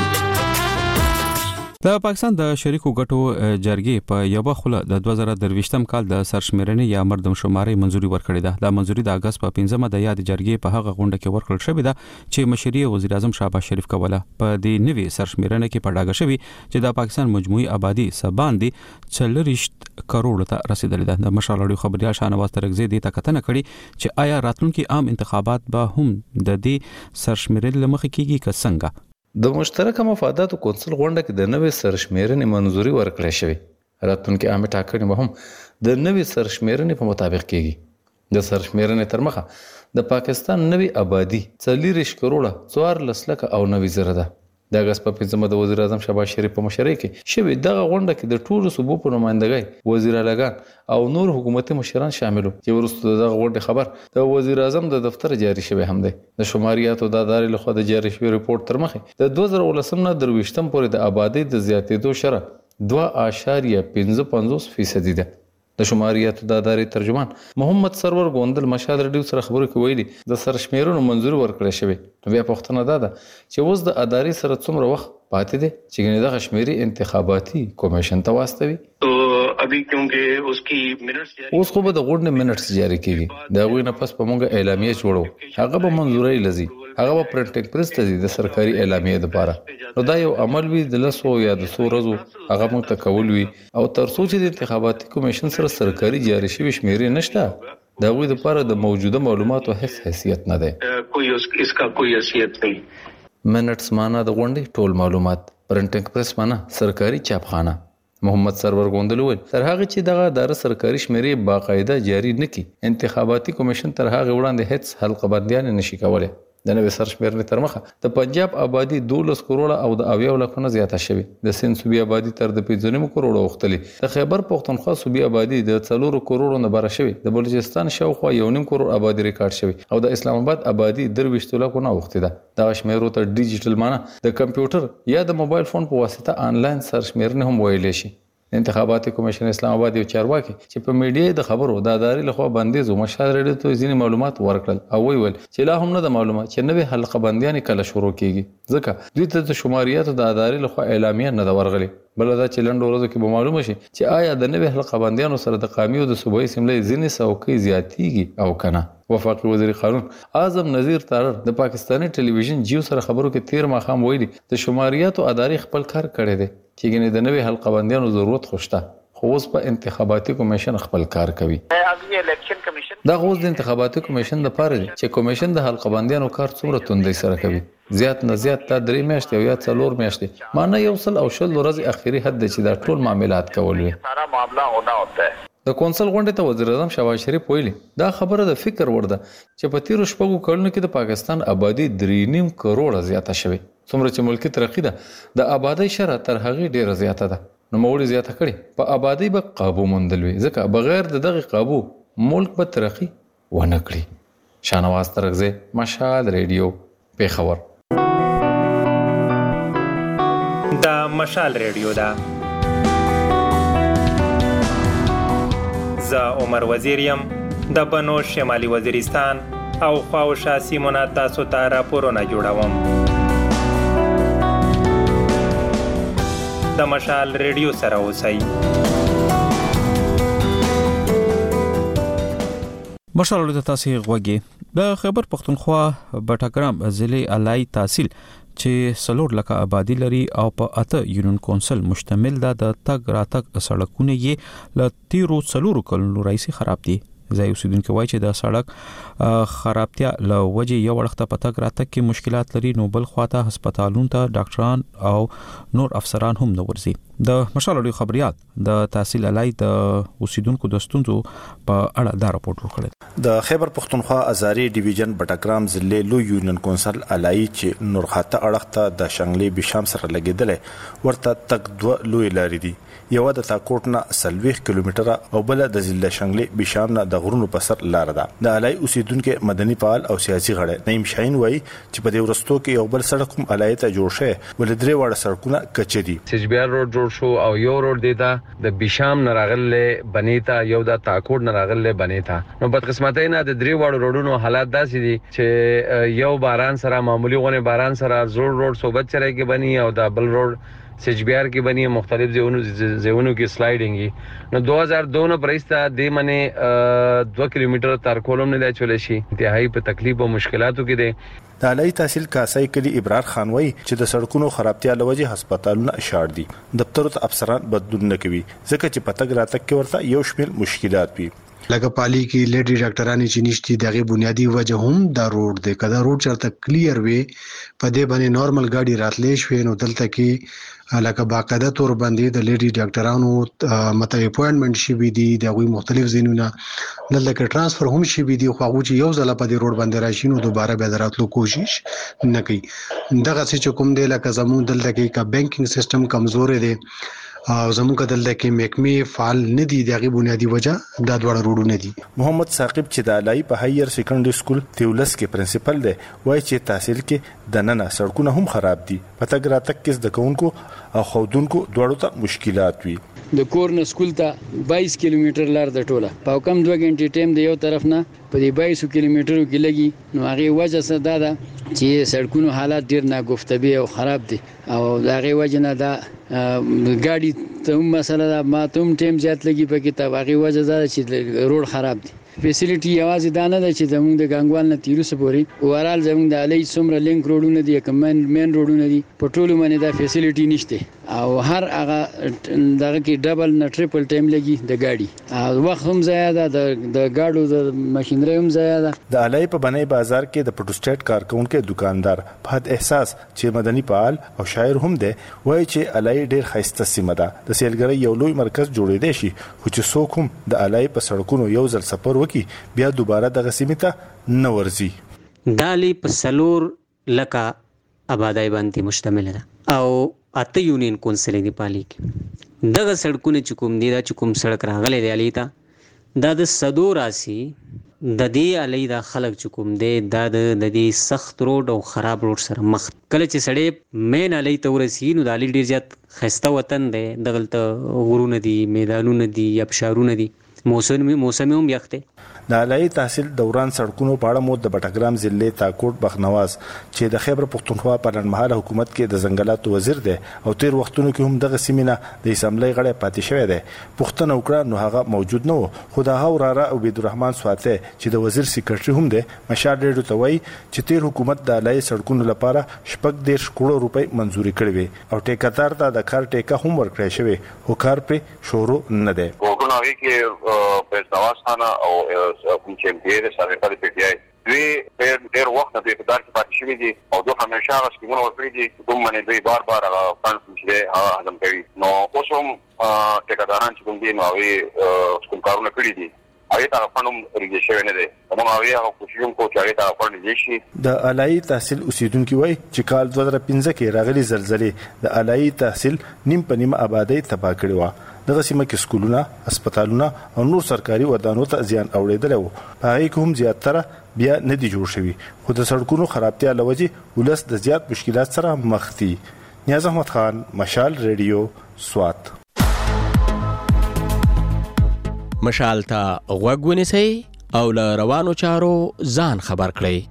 [SPEAKER 1] د پاکستان د شریکو ګټو جرګې په یو بخله د 2023م کال د سرشمیرنې یا مردم شماري منځوري ورکړې ده. د منځوري د اگست په 15مه د یاد جرګې په هغه غونډه کې ورکړل شوې ده چې مشري وزیر اعظم شهباز شریف کوله. په دې نوي سرشمیرنه کې پډاګه شوی چې د پاکستان مجموعي آبادی سباندي 40 کروڑ ته رسیدلې ده. د مشال اړیو خبريال شاهنواز ترغزي د تکتنه کړي چې آیا راتلونکي عام انتخابات به هم د دې سرشمیرنې لمخې کیږي که څنګه.
[SPEAKER 16] د مشترکه مفاداتو کونسل غونډه کې د نوې سرشمیرنې منځوري ورکړې شوې. راتلونکي عامه ټاکنې به هم د نوې سرشمیرنې په مطابق کیږي. د سرشمیرنې تر مخه د پاکستان نوې آبادی 40 کروڑ 14 لک او 90 زره ده. د اگست په 15مه د وزیر اعظم شهباز شریف په مشرۍ کې شوې دغه غونډه کې د ټولو صوبو په نمائندګۍ وزیر اعلیګان او نور حکومتي مشران شامل وو. چې وروسته دغه غونډه خبر د وزیر اعظم د دفتر جاری شوی هم دی. د شماریاتو د ادارې لخوا د جاری شوی ریپورت تر مخه د 2019 نه 23م پورې د آبادی د زیاتېدو شرح 2.55% ده. د شماریاتو د ادارې ترجمان محمد سرور ګوندل مشال ریډیو سره خبرو کې ویلي د سرشمیرونو منځوري ورکړل شوی. نو بیا پوښتنه ده چې اوس د ادارې سره څومره وخت پاتې دی چې دغه شمیري انتخاباتي کمیشن ته واستوي.
[SPEAKER 17] ابھی کیونکہ اس کی منٹس
[SPEAKER 16] اوس خو به د غونډې منټس جاری کیږي. دا غوښنه پس په مونږه اعلامیه جوړو هغه به منځوري لذي هغه په پرنټینګ پریس ته د سرکاري اعلامیه لپاره. نو دا یو عمل وی د لسو یا د 100 ورځې هغه موږ ته کول وی او تر څو چې د انتخاباتي کمیشن سره سرکاري جاری شوی شمیرې نشته دا غوې د لپاره د موجوده معلوماتو هیڅ حیثیت نه ده.
[SPEAKER 17] کوئی اس کا کوئی حیثیت نہیں.
[SPEAKER 16] منټس معنا د غونډې ټول معلومات، پرنټینګ پریس معنا سرکاري چاپخانه. محمد سرور ګوندل ویل تر هغه چې دغه اداره سرکاري شمیرې باقاعده جاری نکړي انتخاباتي کمیشن تر هغه وړاندې هیڅ حلقه بندیان نشي کولای. د نوې سرشمیرنې تر مخه د پنجاب آبادی 12 کروڑ او د 80 لکونه زیاته شوی. د سند صوبې آبادی تر د 15 کروڑ وختلی. د خیبر پختونخوا صوبې آبادی د 4 کروڑ نه بره شوی. د بلوچستان شاوخوا 1.5 کروڑ آبادی ریکارډ شوی او د اسلام آباد آبادی 23 لکونه وخته ده. دا شمیرو ته ډیجیټل معنا د کمپیوټر یا د موبایل فون په واسطه آنلاین سرشمیرنه هم ویل شي. انتخاباتي کمیشن اسلام آباد یو چارواکي چې په میډیا د خبرو د ادارې لخوا بندیز او مشال ریډیو ته ځینې معلومات ورکړل او ویل چې لا هم نه د معلومه چې نوې حلقه بندیان کله شروع کیږي ځکه دوی ته د شماریاتو د ادارې لخوا اعلامیه نه دا ورغلي. بل دا چې لنډ ورځو کې به معلومه شي چې آیا د نوې حلقه بندیانو سره د قومي او د صوبایي سملې ځینې څوکۍ زیاتېږي او کنه. وفاقي وزیر قانون اعظم نذیر تارر د پاکستاني ټلویزیون جیو سره خبرو کې 13 ماخام ویلي د شماریاتو ادارې خپل کار کړی دی چې ګنې د نوې حلقه بندیانو ضرورت خوشته خو اوس په انتخاباتي کمیشن خپل کار کوي. دا غوښ د انتخاباتي کمیشن د پاره چې کمیشن د حلقه بندیانو کار څومره توندۍ سره کوي. زیات نه زیات تا 3 میاشتې او یا 4 میاشتې معنی یو سل او شل ورځې اخیری حد چې دا ټول معاملات کول وي.
[SPEAKER 17] سارا معاملہ ہونا ہوتا ہے.
[SPEAKER 16] د کونسل غونډې ته وزیر اعظم شهباز شریف ویلي دا خبره د فکر ورده چې په تیرو شپږو کلونو کې د پاکستان آبادی 3.5 کروڑ زیاته شوه. څومره چې ملکی ترقی ده د آبادی شرح تر هغه ډیره زیاته ده. نو موږ زیاته کړي په آبادی به قابو موندل وي ځکه بغیر د دغه قابو ملک به ترقی ونه کړي. شانواز ترغزه مشال ریډیو پیښور.
[SPEAKER 15] دا مشال ریډیو دا زه عمر وزیر یم د بنو شمالي وزیرستان او خواوشا سیمونه تاسو ته راپورونه جوړوم. د مشال ریډیو سره اوسئ.
[SPEAKER 1] مشال ریډیو تاسو غوږی د خیبر پختونخوا بټګرام ضلع علای تحصیل چې 3 لک آبادی لري او په 8 یونین کونسل مشتمل ده د تګ راتګ سړکونه یې ل 13 کلونو راځي خراب دي. ځای اوسیدونکو وایي چې د سړک خرابتیا له وجې یو وخت په تګ راتګ کې مشکلات لري، نو بل خواته هسپتالونو ته ډاکټران او نور افسران هم نه ورځي. د مشال ریډیو خبريال د تحصیل علای د اوسیدونکو د ستونزو په اړه دا راپورټ ورکړی.
[SPEAKER 18] د خیبر پختونخوا ازاري ډیویژن بټګرام ضلع لو یونین کونسل علای چې نورخاته اړخته د شنګلې بشام سره لګیدل ورته تک دوه لوی لارې دي. یو د تاکوټ نه 40 کیلومتره او بل د ضلع شنګلې بشام نه د غرونو په سر لار ده. د علای اوسیدونکو مدني فعال او سیاسي غړي نعیم شاهین وایي چې په دې ورستو کې یو بل سړک هم علای ته جوړ شوی ول درې وړ سړکونه کچې دي.
[SPEAKER 19] سجبیار روډ جوړ شو او یو روډ دیتا د بشام نه راغله بنیتا یو د تاکوټ نه راغله بنیتا. نو بدقسمتۍ نه د درې وړ روډونو حالات داسې دي چې یو باران سره معمولی غونه باران سره زوړ روډ صوبت چرای کې بني او د بل روډ سجبیار کې بني مختلف زونو کې سلایډینګ. نو 2002 نه پرېستا د منه 2 کیلومتر تر کولم نه چول شي انتهایی په تکلیف او مشکلاتو کې دي.
[SPEAKER 18] د علای تحصیل کاسای کلی ابرار خان وایي چې د سړکونو خرابتیا لوجه هسپتالونه اشار دي، دفترو ته افسران بدلون نه کوي ځکه چې پتګ راتګ کې ورته یو شمېر مشکلات وي.
[SPEAKER 20] لکه پالی کې لیډي ډاکټرانی چې نشتی دغه بنیادی وجه هم دا روډ دی. کدا روډ چرته کلیر وي په دې باندې نورمال ګاډي راتلې شوې نو دلته کې لکه باقاعده تور باندې د لیډي ډاکټرانو مته اپوینټمنټ شي وي دي د مختلف زینونه دلته ترانسفر هم شي وي دي خو هغه چې یو ځله په دې روډ باندې راشي نو دوباره به دراتلو کوشش نه کوي. دغه څه کوم دی لکه زموږ دلته کې کا بانکینګ سیستم کمزور دی او زموږ دلته کې محکمې فعال نه دي دغه بنیادی وجه دا ډوړ روډونه دي.
[SPEAKER 18] محمد ثاقب چې د علای په هایر سیکنډري سکول تیولس کې پرنسپل دی وایي چې تحصیل کې د نننه سړکونه هم خراب دي. پتګ راتګ کې د کوونکو او خودونکو دوړو ته مشکلات وي.
[SPEAKER 21] د کورن سکول ته 22 کیلومتر لار د ټوله په کم 2 غنټې ټیم دی یو طرف نه په دې 22 کیلومترو کې لګي. نو هغه وجه څه ده چې سړکونو حالات ډیر ناګفتبي او خراب دي او هغه وجه نه دا ګاډي ته مسله ده ما ته ټیم زیات لګي په کې ته هغه وجه ده چې روډ خراب دي. فیسیلیټي یوازې دا نه ده چې زموږ د ګنګوال نه تیروسه پوري اورال زموږ د علي څومره لینک روډونه دي کمن مین روډونه دي په ټولو باندې دا فیسیلیټي نشته او هر هغه دغه کې ډبل نه ټریپل ټایم لګي د ګاډي او وخت هم زیاده د ګاډو د ماشينري هم زیاده.
[SPEAKER 18] د علي په بنای بازار کې د پروټسټیټ کارکونکو دکاندار فهد احساس چې مدني فعال او شاعر هم دی وایي چې علي ډیر خاصه سیمه ده د سیلګرۍ یو لوی مرکز جوړېدای شي خو چې څوک هم د علي په سړکونو یو ځل سفر بیا دوباره دغه سیمه ته نه ورځي.
[SPEAKER 22] دالی په سلور لکه آبادای باندې مشتمل ده او 8 یونین کونسل دی پالی کې دغه سړکونه چې کوم دي دا چې کوم سړک راغلی دی علي ته دا د صدو راسي د دې علي دا خلک چې کوم دی دا د دې سخت روډ او خراب روډ سره مخ کله چې سړی مین علي ته ورسي نو د علي ډیر زیات خسته وطن دی دغلته غرونه دي میدانونه دي ابشارونه دي موسم هم یخته.
[SPEAKER 18] د علای تحصیل دوران سړکونو په اړه مو د بټګرام ضلع تاکوټ بخنواز چې د خیبر پختونخوا په لړمحاله حکومت کې د ځنګلاتو وزیر دی او تیر وختونو کې هم دغه سیمینه د اسمبلی غړی پاتې شوی دی. پښتنه وکړه نو هغه موجود نه و خو د هاوراره او عبدالرحمن سواته چې د وزیر سیکریټري هم دی مشال ریډیو ته وایي چې تیر حکومت د علای سړکونو لپاره 14 کروڑ روپۍ منزوري کړې وي او ټیکدار ته د کار ټیکه هم ورکړی شوی خو کار په شروع نه دی.
[SPEAKER 17] وګورئ کې پېژنواز خانه او کوم چې امپیری سره په دې کې دوی ډېر وخت نه په دار کې پاتې شوی دي او دوی همیشه هغه سکیمونه ورکړي دي کوم باندې دوی بار هغه فاند چې هغه هضم کوي. نو اوس هم ټیکداران چې کوم دي نو هغه کوم کارونه کړی دي هغه ته فنوم ریجیشن نه دي موږ هغه کوشش کوو چې هغه ته فند دي.
[SPEAKER 18] د علای تحصیل اوسیدونکو وایي چې کال 2015 کې راغلي زلزلې د علای تحصیل نیم په نیم آبادی تباہ کړې و. دغه سیمه کې سکولونه، هسپتالونه او نور سرکاري ودانو ته زیان اوریدل وو. په هغه کې هم زیاتره بیا نه دي جوړ شوي، خو د سړکونو خرابتیا لوجې ولس د زیات مشکلات سره مخ دي. نیاز احمد خان، مشال ریډیو، سوات.
[SPEAKER 2] مشال ته غوږ ونیسئ او له روانو چارو ځان خبر کړئ.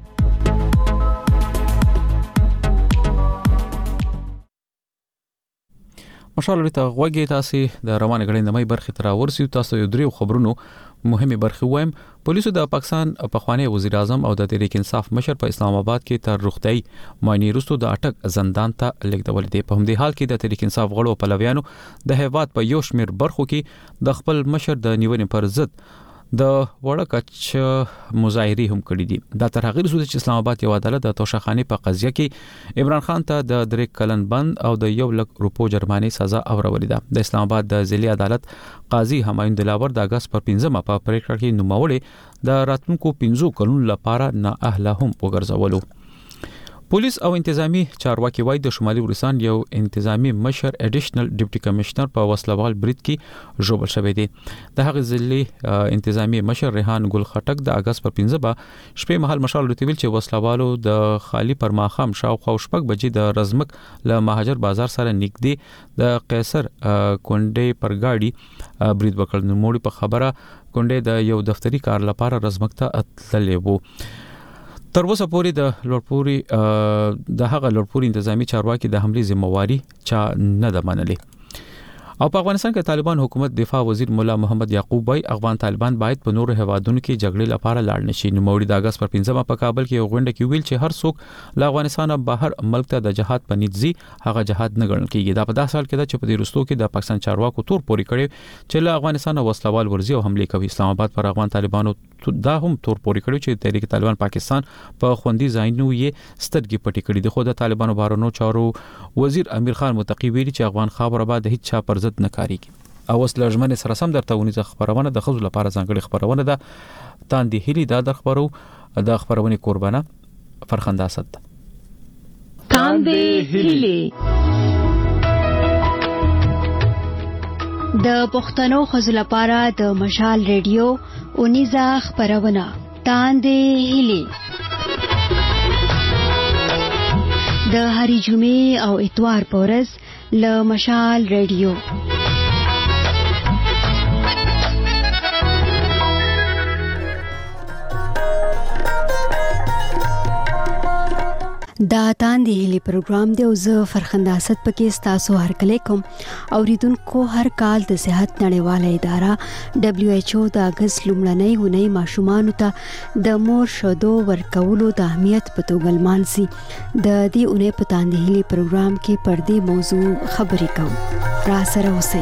[SPEAKER 1] مشال ته غوږی تاسو د روانه غړي د مې برخه تر ورسیو. تاسو یو دریو خبرونو مهمه برخه وایم. پولیسو د پاکستان پخوانی وزیر اعظم او د تحریک انصاف مشر په اسلام آباد کې تر روغتي ماینی رستو د اٹک زندان ته لیږدول دي. په همدې حال کې د تحریک انصاف غړو پلویانو د هیواد په یو شمیر برخو کې د خپل مشر د نیونې پر ضد د وړکچ مظاهره هم کړې دي. دا تر هغه وروسته چې اسلام آباد یو عدالت د توشخانه په قضیه کې عمران خان ته د 3 کلن بند او د 1 لک روپو جرمانه سزا اورولې ده. د اسلام آباد د ضلعي عدالت قاضي همایون دلاور د اگست پر 15 په پریکړه کې نوموړي د راتلونکو 15 کلونو لپاره نااهله هم وګرځولو. پولیس او انتظامی چارواکي وایي د شمالي ورستان یو انتظامی مشر اډیشنل ډیپټي کمشنر په وسلوال برید کې ژوبل شوی دی. د هغه ضلعي انتظامی مشر ریحان ګل خټک د اگست پر 15 شپې مهال مشال رتویل چې وسلوالو د خالی پر ماخام شاوخوا شپږ بجې د رزمک له مهاجر بازار سره نږدې د قیصر کونډې پر گاډي برید وکړ. نو موږ په خبره کونډې د یو دفتری کار لپاره رزمک ته اتللې وو. تر اوسه پورې د هغه لوړپوړي انتظامی چارواکي د حمله ذمہواری چا نه ده منلې. او په افغانستان کې طالبان حکومت دفاع وزیر مولا محمد یعقوب وای افغان طالبان باید په نورو هوادونو کې جګړې لپاره لاړ نشي. نو موري د اگست پر 15 په کابل کې یو غونډه کې ویل چې هر څوک له افغانستان بهر ملک ته د جهاد په نیت زی هغه جهاد نه ګڼل کیږي. دا په 10 سال کې د چپ دی رستو کې د پاکستان چارواکو تور پوري کړي چې له افغانستان وسلوال ورزي او حمله کوي. اسلام آباد پر افغان طالبانو دا هم تور پوري کړي چې تحریک طالبان پاکستان په خوندي ځایونو یې سترګې پټې کړي دي. خو د طالبانو بهرنیو چارو وزیر امیر خان متقی ویلي چې افغان خبره بعد هیڅ چا پر ضد نه کاریږي. او وسله ژمنه سره سم درته ونیزه خبرونه د خزو لپاره ځانګړي خبرونه ده. تاندې هلي د خبرو د خبرونه قربانه فرخنده اسد.
[SPEAKER 3] تاندې هلي د پښتنو خزو لپاره د مشال ریډیو اونیزه خبرونه تاندې هلي د هری جمعې او اتوار پورز له مشال ریډیو. دا تاندې هلي پروګرام دی او زه فرخنده اسد پکې تاسو هر کله کوم اوریدونکو هر کال د صحت نړیواله اداره WHO د اگست لومړنۍ اونۍ ماشومان ته د مور شیدو ورکولو د اهمیت په توګه لمانځي. د دې اونۍ په تاندې هلي پروګرام کې پر دې موضوع خبرې کوم. را سره اوسئ.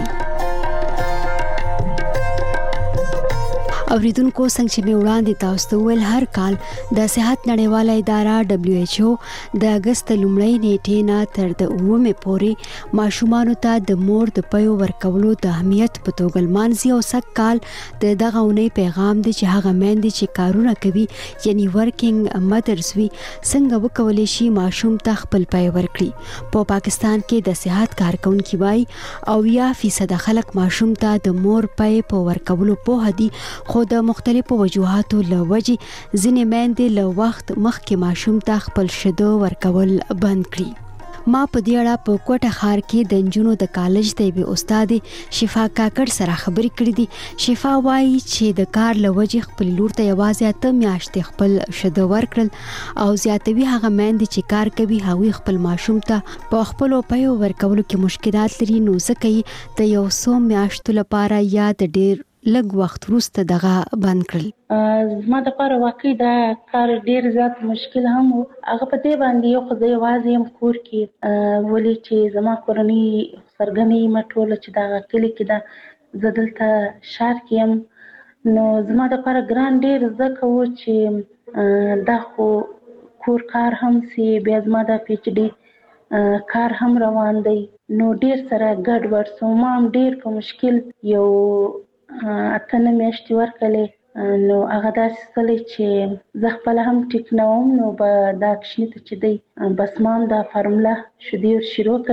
[SPEAKER 3] اوریدونکو څنګه چې مې وړاندې تاسو ته ویل هر کال د صحت نړیواله اداره WHO د اگست لومړۍ نیټې نه تر د 9مې پورې ماشومان ته د مور د پيو ورکولو د اهمیت په توګه لمانځي. او سږ کال د دغه اونۍ پیغام دی چې هغه میندې چې کارونه کوي یعنی ورکینګ مدرز وي څنګه وکولای شي ماشوم ته خپل پي ورکړي. په پاکستان کې د صحت کارکونکو وایي 80% خلک ماشوم ته د مور پي په ورکولو پوه دي خو د مختلفو وجوهاتو له وجې ځینې میندې له وخت مخکې ماشوم ته خپل شیدو ورکول بند کړي. ما په دې اړه په کوټه ښار کې د نجونو د کالج د یوې استاد شفا کاکړ سره خبرې کړې دي. شفا وایي چې د کار له وجې خپل لور ته یوازې 8 میاشتې خپل شیدو ورکړل او زیاتوي هغه میندې چې کار کوي هغوی خپل ماشوم ته په خپلو پیو ورکولو کې مشکلات لري نو ځکه یې د یو څو میاشتو لپاره یا د ډېر لږ وخت وروسته دغه بند کړل.
[SPEAKER 23] زما د لپاره واقعي دا کار ډیر زیات مشکل هم و. هغه په دې باندې یو خو زه یوازې یم کور کې ولې چې زما کورنۍ سرګنۍ یم ټوله چې دغه کلي کې ده زه دلته ښار کې یم نو زما د لپاره ګران ډیر ځکه و چې دا خو کور کار هم سي بیا زما د PhD کار هم روان دی نو ډیر سره ګډ وډ سو ما هم ډیر په مشکل یو 8 میاشتې ورکړلې نو هغه داسې څلی چې زه خپله هم ټیک نه وم نو به دا کشني ته چې دی بس ما هم دا فارموله شیدې ور شروع کړلې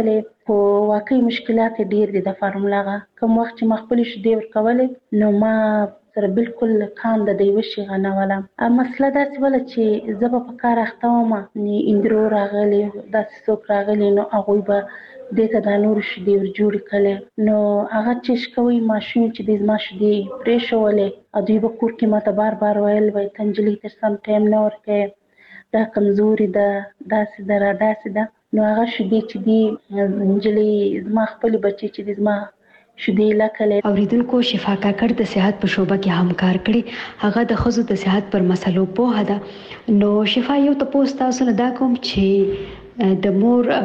[SPEAKER 23] خو واقعي مشکلات ډیر دي د فارمولا غا کوم وخت چې ما خپل شیدې ورکولې نو ما سره بالکل کان د دیو شي غنوله مسله دا څه چې زه په کار اخته وم اندرو راغلی داسې څوک راغلی نو هغوی به دې ته د نور شیدې ور جوړې کړې نو هغه چې کوي ماشوم چې د زما شیدې پرېښولې او دوی به کور کې ماته بار بار ویل وای ته نجلۍ ته سم ټایم نه ورکوې دا کمزوري ده داسې ده را داسې ده نو هغه شیدې چې دي نجلۍ زما خپلې بچې چې دي زما شیدې لکلې
[SPEAKER 3] اوریدونکو شفا کاکړ د صحت په شوبه کې همکار کړي هغه د ښځو د صحت پر مسلو پوهه ده نو شفا یو تاسو تاسو نه دا کوم چې د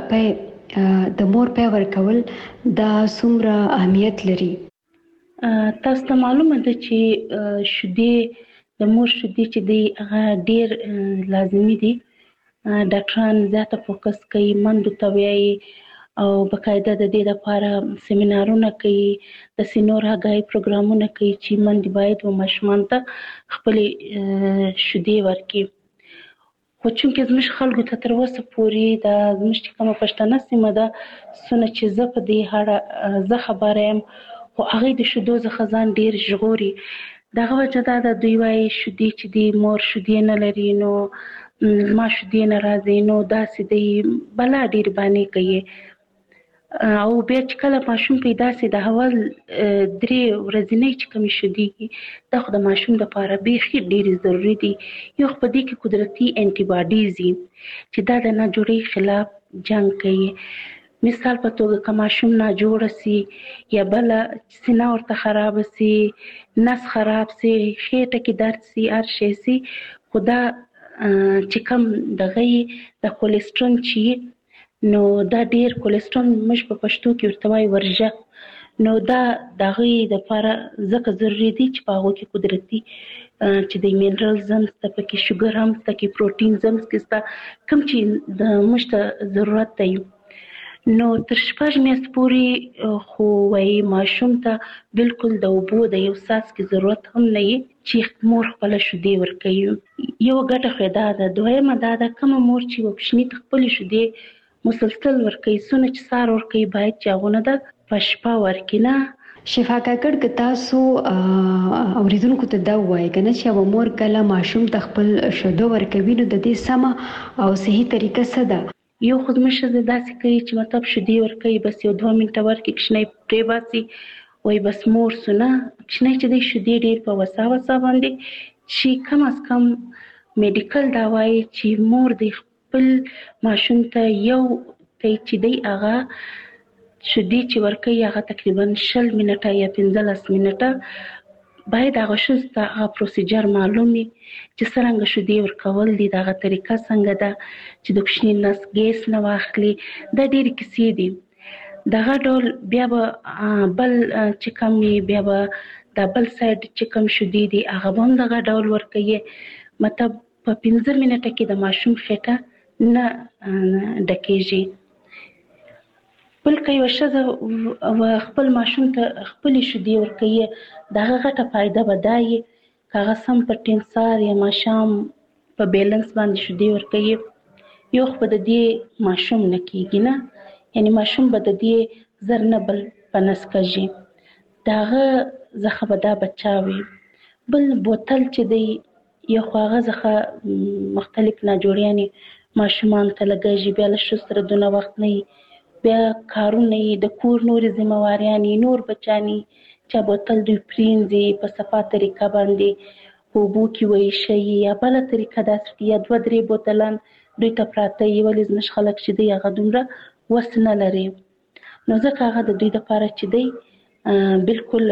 [SPEAKER 3] مور په ورکول دا څومره اهمیت لري
[SPEAKER 23] تاسو ته معلومه ده چې شیدې د مور شیدې چې دی هغه ډیر لازمي دي ډاکټران زیاته فوکس کوي منډو ته وایي او بقاعده د دې لپاره سیمینارونه کوي د سینور هغای پروګرامونه کوي چې منډي باید و ماشومان ته خپل شیدې ورکړي خو چونکې زموږ خلکو ته تر اوسه پورې د زموږ کومه پښتنه سیمه ده څونه چې زه په دې اړه زه خبره یم خو هغوی د شیدو څخه ځان ډېر ژغوري دغه وجه دا ده دوی وایي شیدې چې دي مور شیدې نه لري نو ما شیدې نه راځي نو داسې دی بلا ډېر بانې کوي او بیا چې کله ماشوم پیدا سي د اول 3 ورځې چې کومې شیدې دا خو د ماشوم لپاره بیخي ډېرې ضروري دي یو خو په دې کې قدرتي انټي باډیز دي چې دا د ناجوړۍ خلاف جنګ کوي مثال په توګه که ماشوم ناجوړه سي یا بله سینه ورته خرابه سي نس خراب سي خېټه کې درد سي هر شی سي خو دا چې کوم دغه د کولیسټرول چې نو دا ډیر کولیسټرول مش په پښتو کې ورته وایي ورژه نو دا د هغوی دپاره ځکه ضروري دي چې په هغو کې قدرتي چې د مینرالز هم شته پکې شوګر هم شته کې پروټینز هم شته کوم چې د موږ ته ضرورت دی نو تر 6 میاشتې پورې خو وایي ماشوم ته بالکل د اوبو د یو څاڅکي ضرورت هم نه وي چې مور خپله شیدې ورکوي یو ګټه خو دا ده دویمه دا ده کومه مور چې یوه کوچني ته خپلې شیدې مسلسل ورکوي څونه چې سهار ورکوي باید چې هغونه ده په شپه ورکړي نه
[SPEAKER 3] شفا کاکړ که تاسو اوریدونکو ته دا ووایئ که نه چې یوه مور کله ماشوم ته خپل شیدو ورکوي نو د دې سمه او صحیح طریقه څه ده
[SPEAKER 23] یو خو زموږ ښځې داسې کوي چې مطلب شیدې ورکوي بس یو 2 منټه ورکړي کوچنی پرې باسي وایي بس مور سو نه کوچنی چې دی شیدې ډېر په وسا وسا باندې چې کم از کم میډیکل دا وایي چې مور دی خپل ماشوم ته یو تی چې دی هغه شیدې چې ورکوي هغه تقریبا 20 منټه یا 15 منټه باید هغه ښځې ته هغه پروسیجر معلوم وي چې څرنګه شیدې ورکول دي د هغه طریقه څنګه ده چې د کوچني نس ګیس نه واخلي دا ډېرې کیسې دي دغه ډول بیا به بل چې کوم بیا به دا بل سایډ چې کوم شیدې دي هغه به هم دغه ډول ورکوي مطلب په 15 منټه کې د ماشوم خېټه نه ډکېږي بل که یوه ښځه خپل ماشوم ته خپلې شیدې ورکوي د هغه غټه فایده به دا وي که هغه سم په ټیم سهار یا ماښام په بیلنس باندې شیدې ورکوي یو خو به د دې ماشوم نه کېږي نه یعنې ماشوم به د دې زر نه بل په نس کږي د هغه څخه به دا بچاوي بل بوتل چې دی یو خو هغه څخه مختلف ناجوړیانې ماشومان ته لګېږي بیا له ښځو سره دونه وخت نه وي بیا کارونه یې د کور نورې ذمهواریانې نور بچیان چا بوتل دوی پرېنځي په صفا طریقه باندې په اوبو کې وایشوي یا بله طریقه داسې یا 2-3 بوتلان دوی ته پراته وي ولې زموږ خلک چې دی هغه دومره وس نه لري نو ځکه هغه د دوی دپاره چې دی بالکل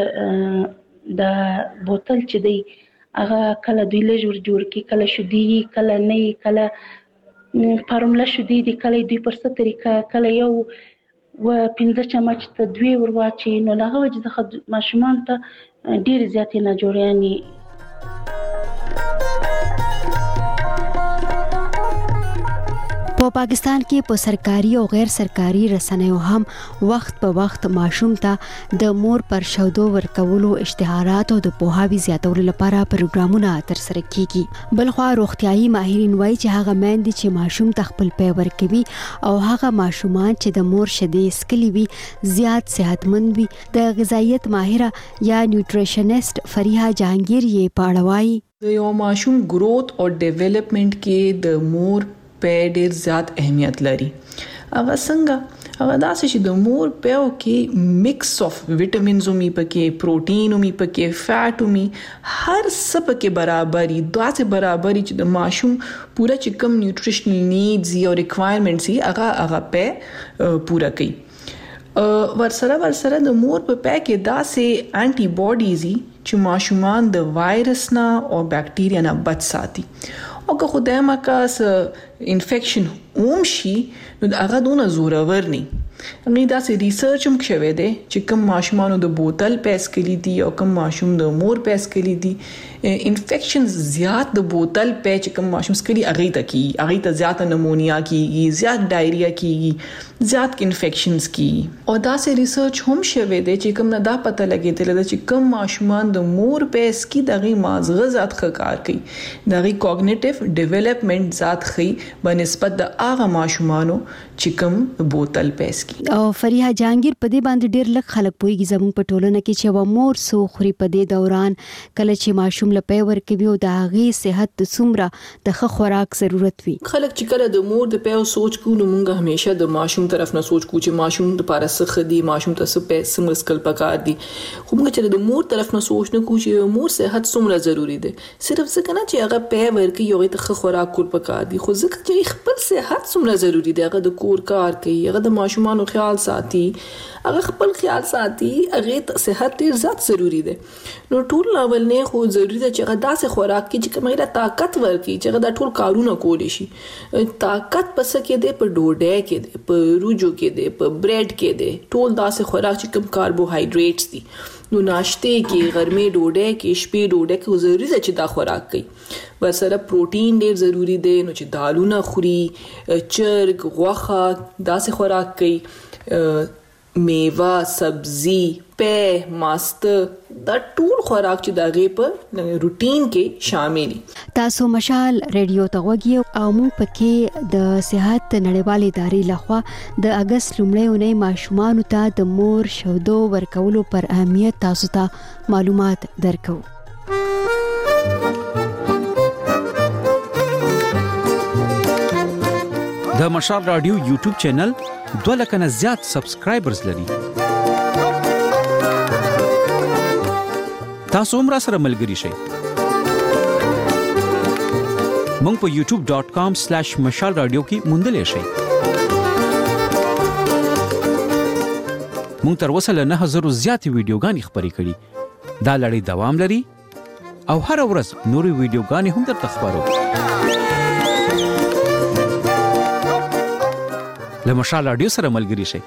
[SPEAKER 23] د بوتل چې دی هغه کله دوی لږ ور جوړ کړي کله شیدې کله نه کله فارموله شیدې دي کله دوی پر څه طریقه کله یو 15 چمچ ته 2 ور واچوي نو له هغه وجې څخه ماشومانو ته ډېرې زیاتې ناجوړیانې
[SPEAKER 3] په پاکستان کې په سرکاري او غیر سرکاري رسنیو هم وخت په وخت ماشوم ته د مور پر شودو ورکولو اشتهارات او د پوهاوي زیاتولو لپاره پروګرامونه ترسره کیږي. بلخوا روغتيایي ماهرین وایي چې هغه میندې چې ماشوم ته خپل پی ورکوي او هغه ماشومان چې د مور شیدې سکلي وي زیات صحتمند وي. د غذایت ماهره یا نیوټریشنست فریحه جهانگیر یې پاړوي.
[SPEAKER 5] د یو ماشوم گروث او ډیولپمنٹ کې د مور په ډیر زیات اهمیت لري. هغه څنګه هغه داسې چې د مور په کې مکس اف وټامینز او می پکې پروتین او می پکې فیټ او می هر څه پکې برابرۍ داسې برابرۍ چې د ماشوم پورا چې کوم نیوټریشنل نیډز او ریکوایرمنټس هغه په پورا کوي. ورسره د مور په پای کې داسې انټي باډیز چې ماشومان د وایرس نه او بکټیریا نه بچ ساتي. او که خدای مکاس انفیکشن شي نو هغه دونه زورور نه. هغه داسې ریسرچ هم شوی دی چې کوم ماشومانو د بوتل پیس کلی دي او کوم ماشوم د مور پیس کلی دي انفیکشن زیات د بوتل پیچ کوم ماشوم سکلی هغه ته زیات نمونیا کیږي زیات ډایریا کیږي زیات انفیکشنز کیږي. او داسې ریسرچ هم شوی دی چې کوم نه دا پته لګیدل چې کوم ماشومان د مور پیس کی دغه مازغه ذات کار کوي دغه کوګنیټیو ډیولپمنٹ ذات خي بنسبت د هغه ماشومانو چې کوم بوتل پیس کی.
[SPEAKER 3] او فریحه جهانگیر په دې باندې ډیر لږ خلک پوهیږي زموږ په ټولنه کې چې و مور سو خوري په دې دوران کله چې ماشوم له پی ورکوي او د هغې صحت د څومره د ښه خوراک ضرورت وي.
[SPEAKER 5] خلک چې کله د مور د پیو سوچ کوو نو موږ همیشه د ماشوم طرف نه سوچ کوو چې ماشوم د پاره څه دی ماشوم ته څه پیسې مسکل پکار دي. خو موږ چې د مور طرف نه سوچ نه کوو چې مور صحت څومره ضروری دی صرف ځکه نه چې هغه پی ورکوي او ته ښه خوراک کول پکار دي خو ځکه چې خپل صحت څومره ضروری دی. هغه د کور کار کوي هغه د ماشومانو خیال ساتي هغه خپل خیال ساتي هغه صحت ډیر زیات ضروری دی. نو ټول اول نه خو ضروری ده چې هغه داسې خوراک کې چې کومه طاقت ورکړي چې هغه د ټول کارونه کولی شي. طاقت پس کې دی په ډوډۍ کې دی په روجو کې دی په بریډ کې دی ټول داسې خوراک چې کوم کاربوهایډریټس دي. نو ناشته کې غرمه ډوډۍ کې شپې ډوډۍ کې ضروری ده چې دا خوراک کوي. ورسره پروتین ډیر ضروری دی نو چې دالونه خوري چرګ غوښه داسې خوراک کوي میوه سبزی په ماسته دا ټول خوراک چې دغه په روټین کې شامل دي.
[SPEAKER 3] تاسو مشال ریډیو ته وګیو او موږ پکې د صحت نړیوالې ادارې لخوا د اگست لومړۍ اونۍ ماشومان ته د مور شودو ورکولو پر اهمیت تاسو ته معلومات درکو.
[SPEAKER 6] د مشال رادیو یوټیوب چینل 2 لک نه زیات سبسکرایبرز لري. تاسو هم را سره ملګري شئ. مونږ په youtube.com/mashalradio کې موندل شئ. مونږ تر اوسه له 9000 زیات ویډیوګانې خبرې کړي. دا لړۍ دوام لري او هر ورځ نوري ویډیوګانې هم درته خبرو. له مشال رادیو سره ملګري شئ.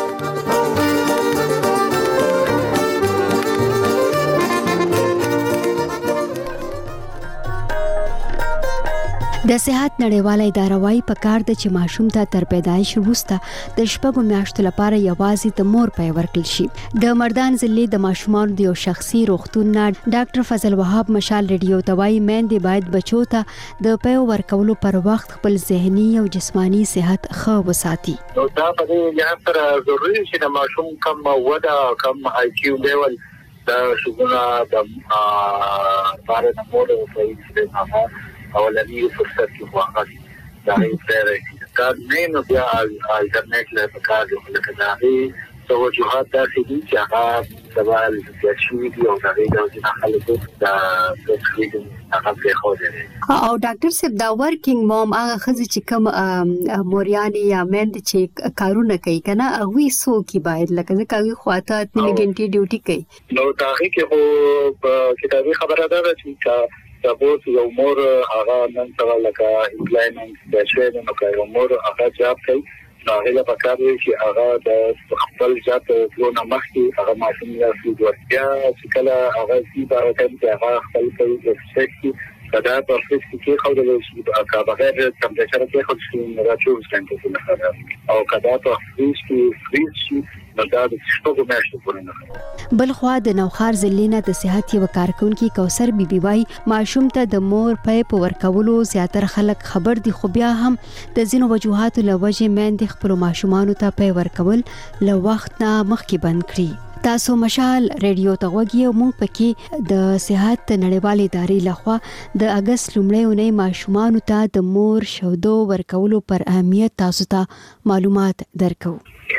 [SPEAKER 3] د صحت نړیواله اداره وايي پکار د چې ماشوم ته تر پیدایش وروسته د شپږو میاشتو لپاره یوازې د مور پی ورکړل شي. د مردان ضلع د ماشومانو د یو شخصي روغتون نه ډاکټر فضل وهاب مشال ریډیو ته وايي میندې باید بچو ته د پی ورکولو پر وخت خپل ذهني او جسمانی صحت ښه وساتي.
[SPEAKER 7] نو دا په دې لحاظ سره ضروري چې د ماشوم کم وده کم آی کیو لیول د شګونه د بار نه مور په استعمال اولنی فرصت کې واغلی دا یې پرې کار نه نو بیا الټرنیټ له کار لکه دا هی توجهات داسې دي چې هغه سوال د شوی دی او دا د خلکو د تخریب هغه په خو دی.
[SPEAKER 3] او ډاکټر صاحب دا ورکینګ مام هغه خزي چې کوم مورياني یا مند چې کارونه کوي کنه هغه سو کی باید لکه ځکه خواته 3 غنټې ډیوټي کوي. نو
[SPEAKER 7] دا هغه کې هو کتابي خبره ده چې سپورت یو مور هغه نن سره لکه امپلایمنت د شوی نو کوي مور هغه جاب کوي نو هغه په کار دی چې هغه د خپل ذات ټول مخکې هغه ماشوم یا ورتیا چې کله هغه چې په راځي چې هغه خپل کوي دا په فریج کې خو د کا بغیر ټمپریچر کې خو شي راځو څنګه څنګه او کدا په فریج کې دا د شپږو میاشتو پورې نه.
[SPEAKER 3] بل خو د نوخار ضلع د صحت یو کارکونکو کوثر بیبي وای ماشوم ته د مور پایپ ورکولو زیاتره خلک خبر دي خو بیا هم د زینو وجوهاتو لوجه مېند خپل ماشومان ته پای ورکول له وخت نه مخکې بند کړی. تاسو مشال ریډیو ته وګورئ او موږ پکې د صحت نړیوالې ادارې لخوا د اگست لومړۍ اونۍ ماشومان ته د مور شودو ورکولو پر اهمیت تاسو ته معلومات درکو.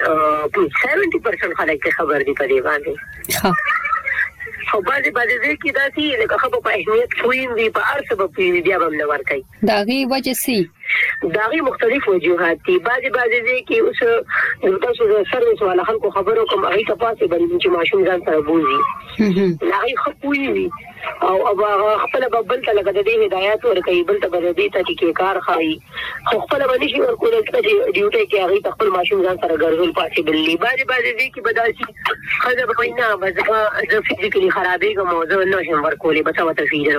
[SPEAKER 4] 70% خلک خبر دي په دې باندې. خو بعضی دې کې دا چې لکه خبره په اهمیت خوین دي په ارسه په بیا هم نه ورکي.
[SPEAKER 3] داغي وجه سي
[SPEAKER 4] داغي مختلف وجوهات دي. بعضی دې کې اوس تاسو د سرویس والا خلکو خبرو کوم هغه ته پاسه باندې چې ماشوم ځان سره بوزي. داغي خپوي وي او خپل بل ته لګا د دې هدایت ورکړي بل ته بل دې ته کې کار خایي خو خپل باندې شي ورکول چې ډیوټي کې هغه خپل ماشوم ځان سره ګرځول پاسبل دي. بعضی دې کې بداسي خزه په وینا د فزیکلی خرابې موضوع نه هم ورکولې بس او تفیدر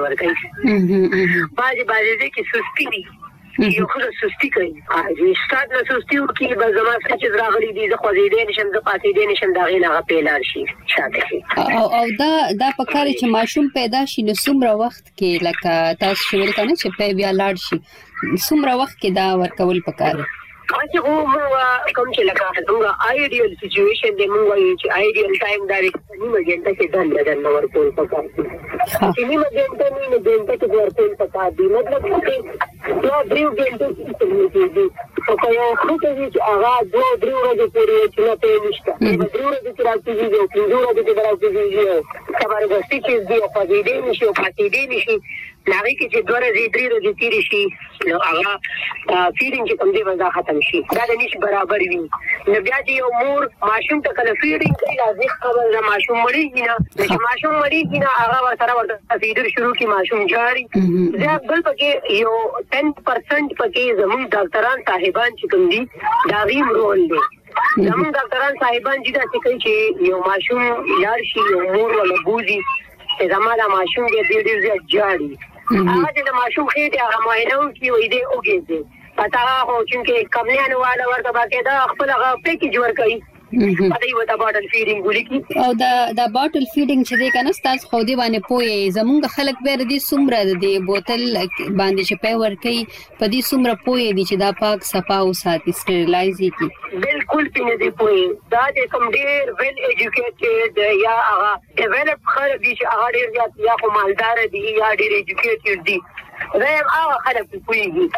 [SPEAKER 4] ورکړي. بعضی دې کې سستی دي یو خو سستی کوي چې ستاد نه سستی وکي به زما چې راغلي دي زه خو دې نشم زه پاتې دې نشم دا غي نه پیلار شي شاته شي
[SPEAKER 3] او دا په کار چې ماشوم پیدا شي نو څومره وخت کې لکه تاسو شویل کنه چې په بیا لاړ شي څومره وخت کې دا ورکول پکاره.
[SPEAKER 4] چې موږ کوم چې لکه څنګه آیډیل سچويشن دې موږ وایو چې آیډیل ټایم دا نیمه ګنټه کې دن ورکول پکار دي. چې نیمه ګنټه کې ورکول پکار دي مطلب چې دا دریو ګنټه دي او یو خو چې هغه دوه دریو ورځې پورې چې نه پېښ نشته. دریو ورځې چې راځي دي او دریو ورځې چې راځي دي خبرګستی چې دی خو دې نشي او پاتې دې نشي لاري کې چې دوه ورځې درې ورځې تیرې شي نو هغه فیډینګ چې کوم دی وځه ختم شي دا د نش برابر وي. نو بیا چې یو مور ماشوم ته کله فیډینګ کوي لازم خبر دا ماشوم مړیږي نه چې ماشوم مړیږي نه هغه سره ورته فیډر شروع کی ماشوم جاري زه بل پکې یو 10% پکې زموږ ډاکټران صاحبان چې کوم دي دا غیم رول دي. زموږ ډاکټران صاحبان چې دا څه کوي چې یو ماشوم لاړ شي یو مور ولا بوزي چې زموږ ماشوم دې ډېر جاري هغه چې ماشوم خېټه هغه معاینه وکړي وې دې اوګې پتا هو چې کمنیانو والا ورته باندې دا خپل هغه پیکیج ورکړي پدې وته باټل فیډینګ ولګي
[SPEAKER 3] او دا باټل فیډینګ چې دی کنه تاسو خو دې باندې پوي زمونږ خلک به دې سمره دې بوتل باندې چې په ور کوي پدې سمره پوي دي چې دا پاک صفا او ساتي سټریلایزي کی
[SPEAKER 4] بالکل پینې دې پوي دا چې کوم ډېر ویل ایجوکیټډ یا هغه ډیولپ خلک دي چې هغه ډېر زیات یا خو مالدار دي یا ډېر ایجوکیټډ دي زم هغه خلک پويږي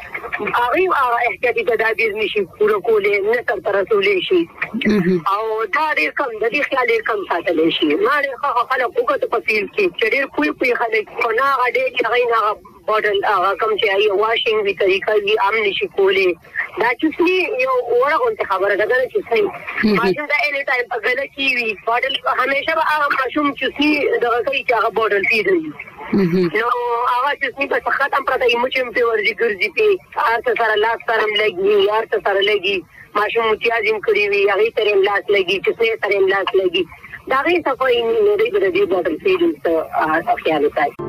[SPEAKER 4] هغه احتیاطي تدابیر نشي پوره کولې نه تر رسولې شي او دا ډېر کم د دې خیال کم ساتل شي ما له خلک وګت په فیل کې چې ډېر پوي خلک کو نه غړي غي نه بوتل هغه کم چې ای واشینګ وی طریقه وی عام نشي کولې دا چې یو ورغونته خبره ده چې صحیح ماشوم دا اني ټایم په غل کې وی بوتل همیشه هغه ماشوم چې دغه کوي چې هغه بوتل پیډي نو هغه چې په ختم پرته یې مچم په ورځي ګرځي په ارته سره لاس سره لګي ارته سره لګي ماشوم متیازم کړی وی هغه ترې لاس لګي چې ترې لاس لګي دا غي صفای نه دی بر دې بوتل پیډي ته خیال وکړي.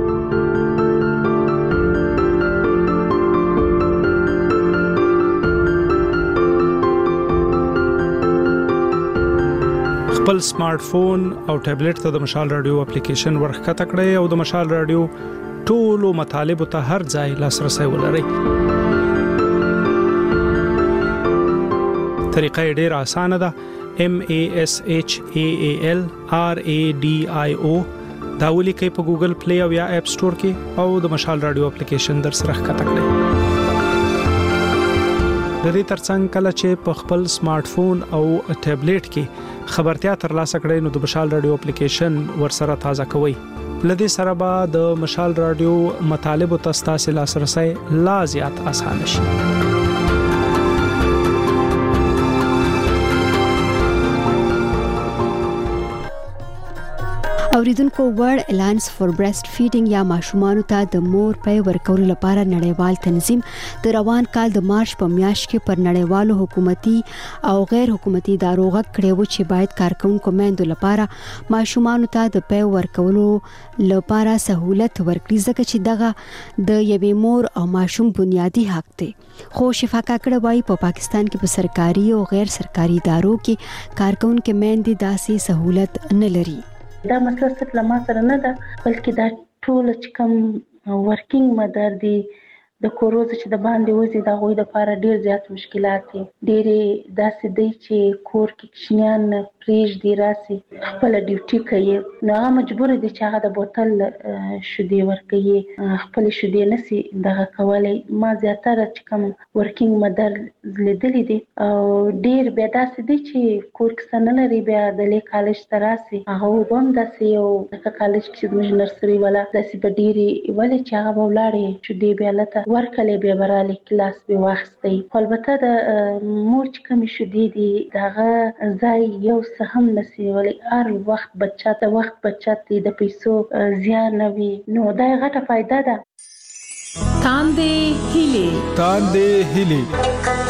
[SPEAKER 8] خپل سمارټ فون او ټابلیټ ته د مشال رادیو اپلیکیشن ورخته کړئ او د مشال رادیو ټولو مطالب ته هر ځای لاسرسي ولرئ. طریقه ډېر اسانه ده MASHAAL RADIO دا ولیکئ په ګوګل پلی او یا اپ سٹور کې او د مشال رادیو اپلیکیشن در سره ښکته کړئ. د دې ترڅنګ کله چې په خپل سمارټ فون او ټابلیټ کې خبرتیا ترلاسه کړئ نو د مشال رادیو اپلیکیشن ورسره تازه کوئ. لدې سره به د مشال رادیو مطالب او تاسو لاسرسي لا زیات اسانه شي.
[SPEAKER 3] او اوریدونکو ورلد الانس فور بريست فیډینګ یا ماشومانو ته د مور پي ورکولو لپاره نړیوال تنظیم د روان کال د مارچ په میاشت کې پر نړیوالو حکومتي او غیر حکومتي ادارو غږ کړی و چې باید کارکونکو میندو لپاره ماشومانو ته د پي ورکولو لپاره سہولت ورکړي ځکه چې دغه د یوې مور او ماشوم بنیادی حق دی. خو شفا کاکړه وايي په پاکستان کې په سرکاري او غیر سرکاري ادارو کې کارکونکو میندې داسې سہولت نه لري.
[SPEAKER 23] دا مسله صرف له ما سره نه ده بلکې دا ټول چې کوم ورکینګ مدر دي د کوروز چې د باندې وځي دا غوي د لپاره ډیر زیات مشکلات دي. ډېرې داسې دي چې کور کې کشنیان پریږدي راسي خپل ډیوټي کوي نو هغه مجبور دي چې هغه د بوتل شیدې ورکوي خپل شیدې نسی دغه کولای. ما زیاتره چې کوم ورکینګ مدر لیدلې دي او ډیر بیا داسې دي چې کور کې نه لري بیا د لیک کالج ته راسي هغه هم داسې یو د کالج کې د نرسري ولا داسې په ډېرې ولې چې هغه ولاړې شیدې بیا لته ورکلې بیا براله کلاس به واخستي. البته د مور چې کوم شیدې دي دغه ځای یو څه هم نسی ولې هر وخت بچا ته وخت بچت د پیسو زیان وي نو دا غټه فائدہ ده.
[SPEAKER 10] تاندې هیلي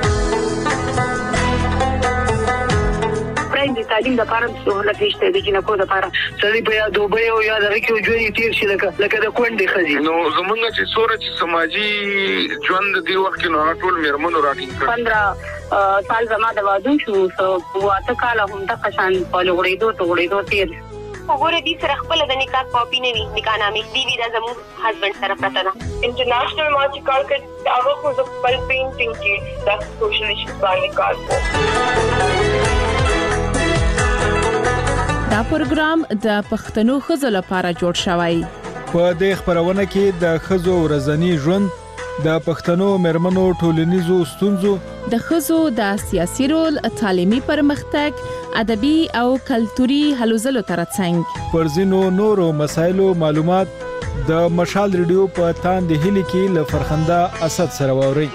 [SPEAKER 4] د تعلیم لپاره سہولت نشته د جنکو لپاره سړي په دوبه او یا د ریکو ژوند تیر شي لکه د کونډې خزي
[SPEAKER 11] نو زمونږ چې سورج سماجی ژوند دی وخت کې نو ټول میرمنو راټینګ کړ
[SPEAKER 4] 15 سال زما د وادو شو سو واته کال هم د قشان په لغړېدو تیر
[SPEAKER 12] وګوره دې سره خپل د نکاح کاپی نه وي نکاح نامې دی دا زموږ هسبند سره پته ده.
[SPEAKER 24] انټرنیشنل ما چې کار کړ هغه خو د خپل پینټینګ کې د سوشل ایشوز باندې کار کوي.
[SPEAKER 25] دا پروګرام د پښتنو خزو لپاره جوړ شوی.
[SPEAKER 10] په دې خبرونه کې د خزو ورځنی ژوند د پښتنو مرمنو ټولنیزو ستونزو
[SPEAKER 25] د خزو د سیاسي رول تعلیمي پرمختګ ادبي او کلتوري هلو ځلو ترڅنګ
[SPEAKER 10] پر ځینو نورو مسایلو معلومات د مشال ریډیو په تاندې هلي کې ل فرخنده اسد سره ووري.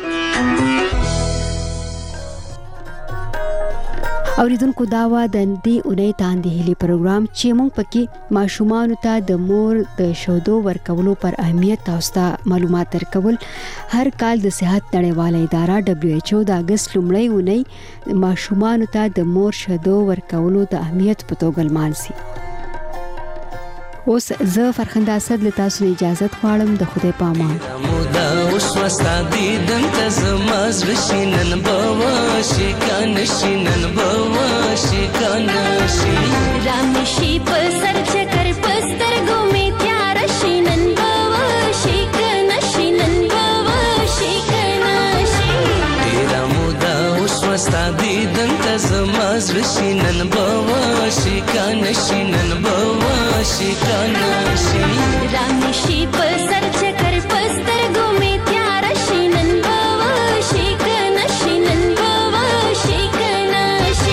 [SPEAKER 3] اوریدونکو داوا د دې اونۍ تاندې هلي پروګرام چې موږ پکې ماشومان ته د مور د شودو ورکولو پر اهمیت تاسو ته معلومات درکول. هر کال د صحت نړیواله اداره WHO د اگست لومړۍ اونۍ ماشومان ته د مور شودو ورکولو د اهمیت په توګه لمانځي. اوس زه فرخنده اسد له تاسو اجازه غواړم د خدای په امان.
[SPEAKER 26] مودا اوس وستادي دنت زماز وشینن بواشي کان شینن بواشي کان شي
[SPEAKER 27] رامشي په سر چکر پستر ګومي تیار شینن بواشي کان شینن بواشي کان شي
[SPEAKER 26] تیرا مودا اوس وستادي دنت زماز وشینن بواشي کان شینن بواشي کان شي
[SPEAKER 27] رامشي په سر چکر پستر ګومي تیار شینن بواشي کان شینن بواشي کان شي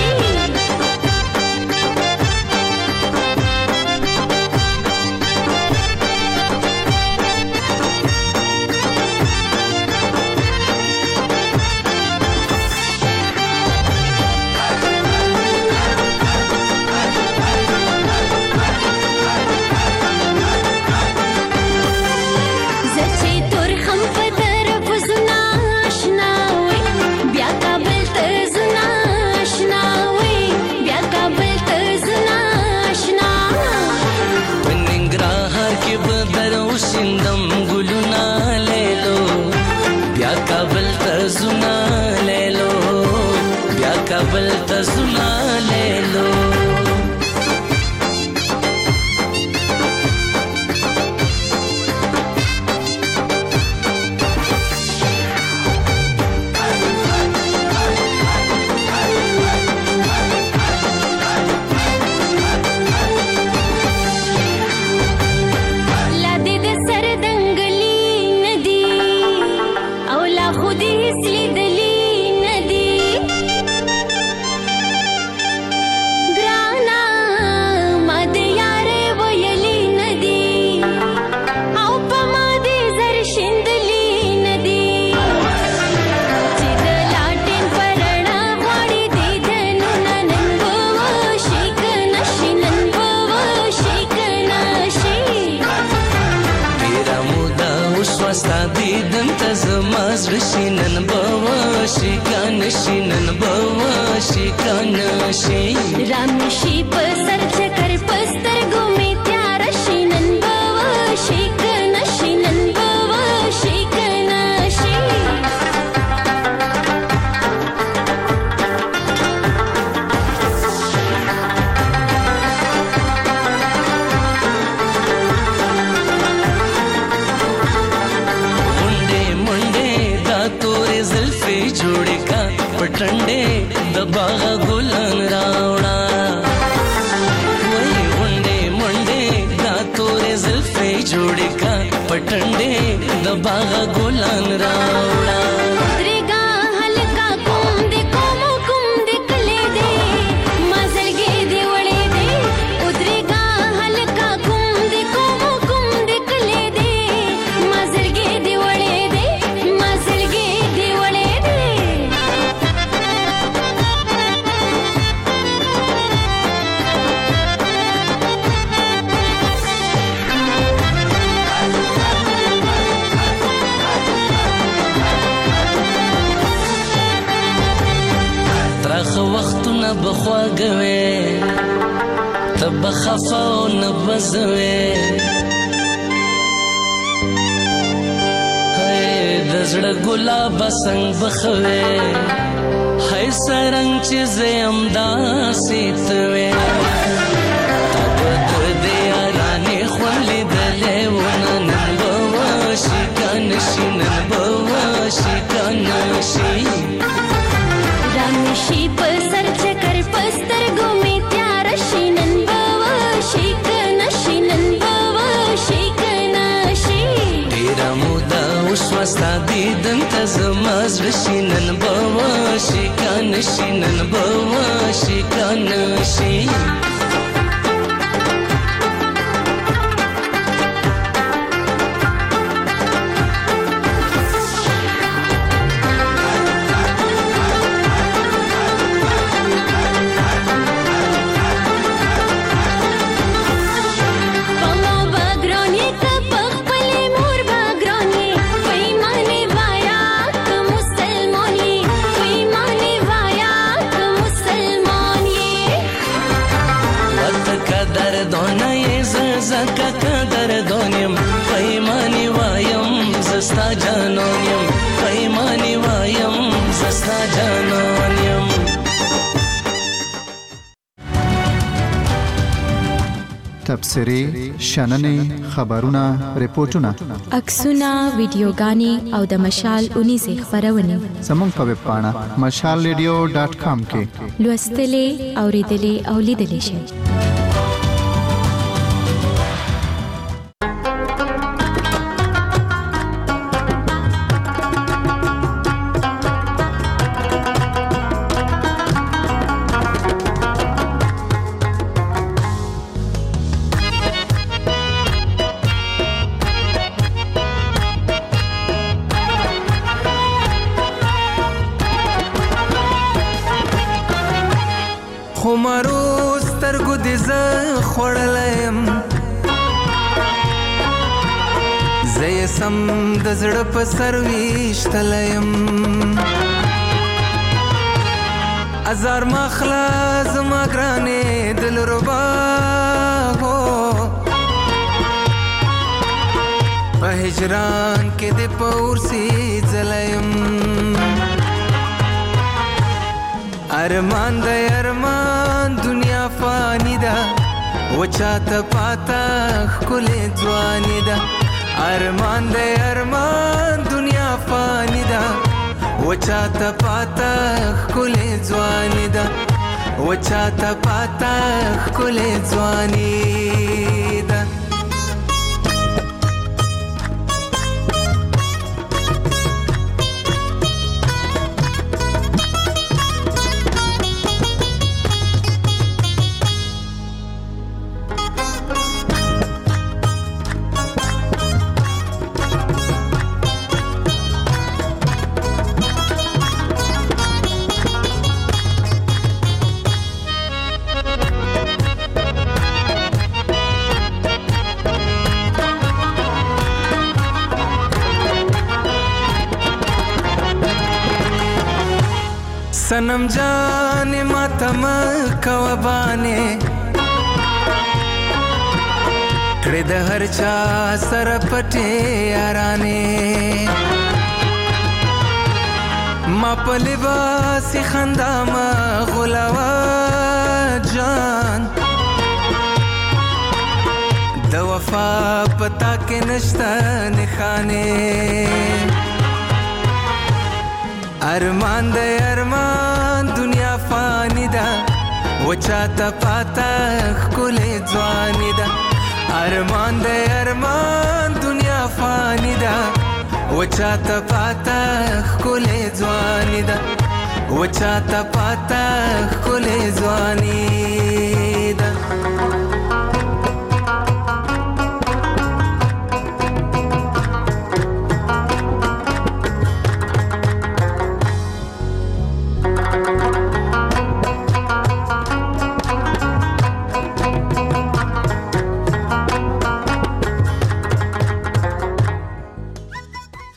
[SPEAKER 26] کابل ته زما لیلو ستا دیدن ته زما زړه شي نن به وشي که نشي نن به وشي که نشي
[SPEAKER 27] رانشي په سر چکر په سترګو مې تیاره شي نن به وشي که نشي نن به وشي که نشي
[SPEAKER 26] جوړې کا پټنډې د باغ ګلان راوړه وای غونډې منډې دا تورې زلفې جوړې کا پټنډې د باغ ګلان راوړه وختونه بخواږوي ته بخفه او نه بزوي د زړه ګلاب څنګه بخوي هاي سرنګ چې زم داسې توي تا په دې یارانې خولې دلې ونه نن به وشي که نشي نن به وشي که نشي
[SPEAKER 27] رانشي په سر چکر په سترګو مې تیاره شي نن به وشي که نشي نن به وشي که نشي
[SPEAKER 26] ډېره موده وشوه ستا دیدن ته زما زړه شي نن به وشي که نشي نن به وشي که نشي زستا جانان یم پیمانی وایم زستا جانان یم
[SPEAKER 9] تبصرې شننې خبرونه ریپورتونه
[SPEAKER 25] عکسونه ویډیوګانې او د مشال 19 خبرونه
[SPEAKER 9] زموږ په ویب پاڼه mashalradio.com کې
[SPEAKER 25] لوستلې اوریدلې او لیدلې شئ.
[SPEAKER 13] سم د زړه په سر ویشتلیم ازار مخلا زما ګرانې دلربا هو په هجران کې د پورسي ځلیم ارمان د ارمان دنیا فانی ده وچاته پاتا خلې ځواني ده ارمان دے ارمان دنیا فانی دا وچاتا پاتا خکولے زوانی دا وچاتا پاتا خکولے زوانی دا सनम जाने मातम कवबाने کړه د هر چا سره پټه یارانه ما په لباس خندا ما غلاوا جان د وفا پتا کې نشته نخانه ارمان د ارمان دنیا فانی ده وچاته پاتا خل ځواني ده ارمان د ارمان دنیا فانی ده وچاته پاتا خل ځواني ده وچاته پاتا خل ځواني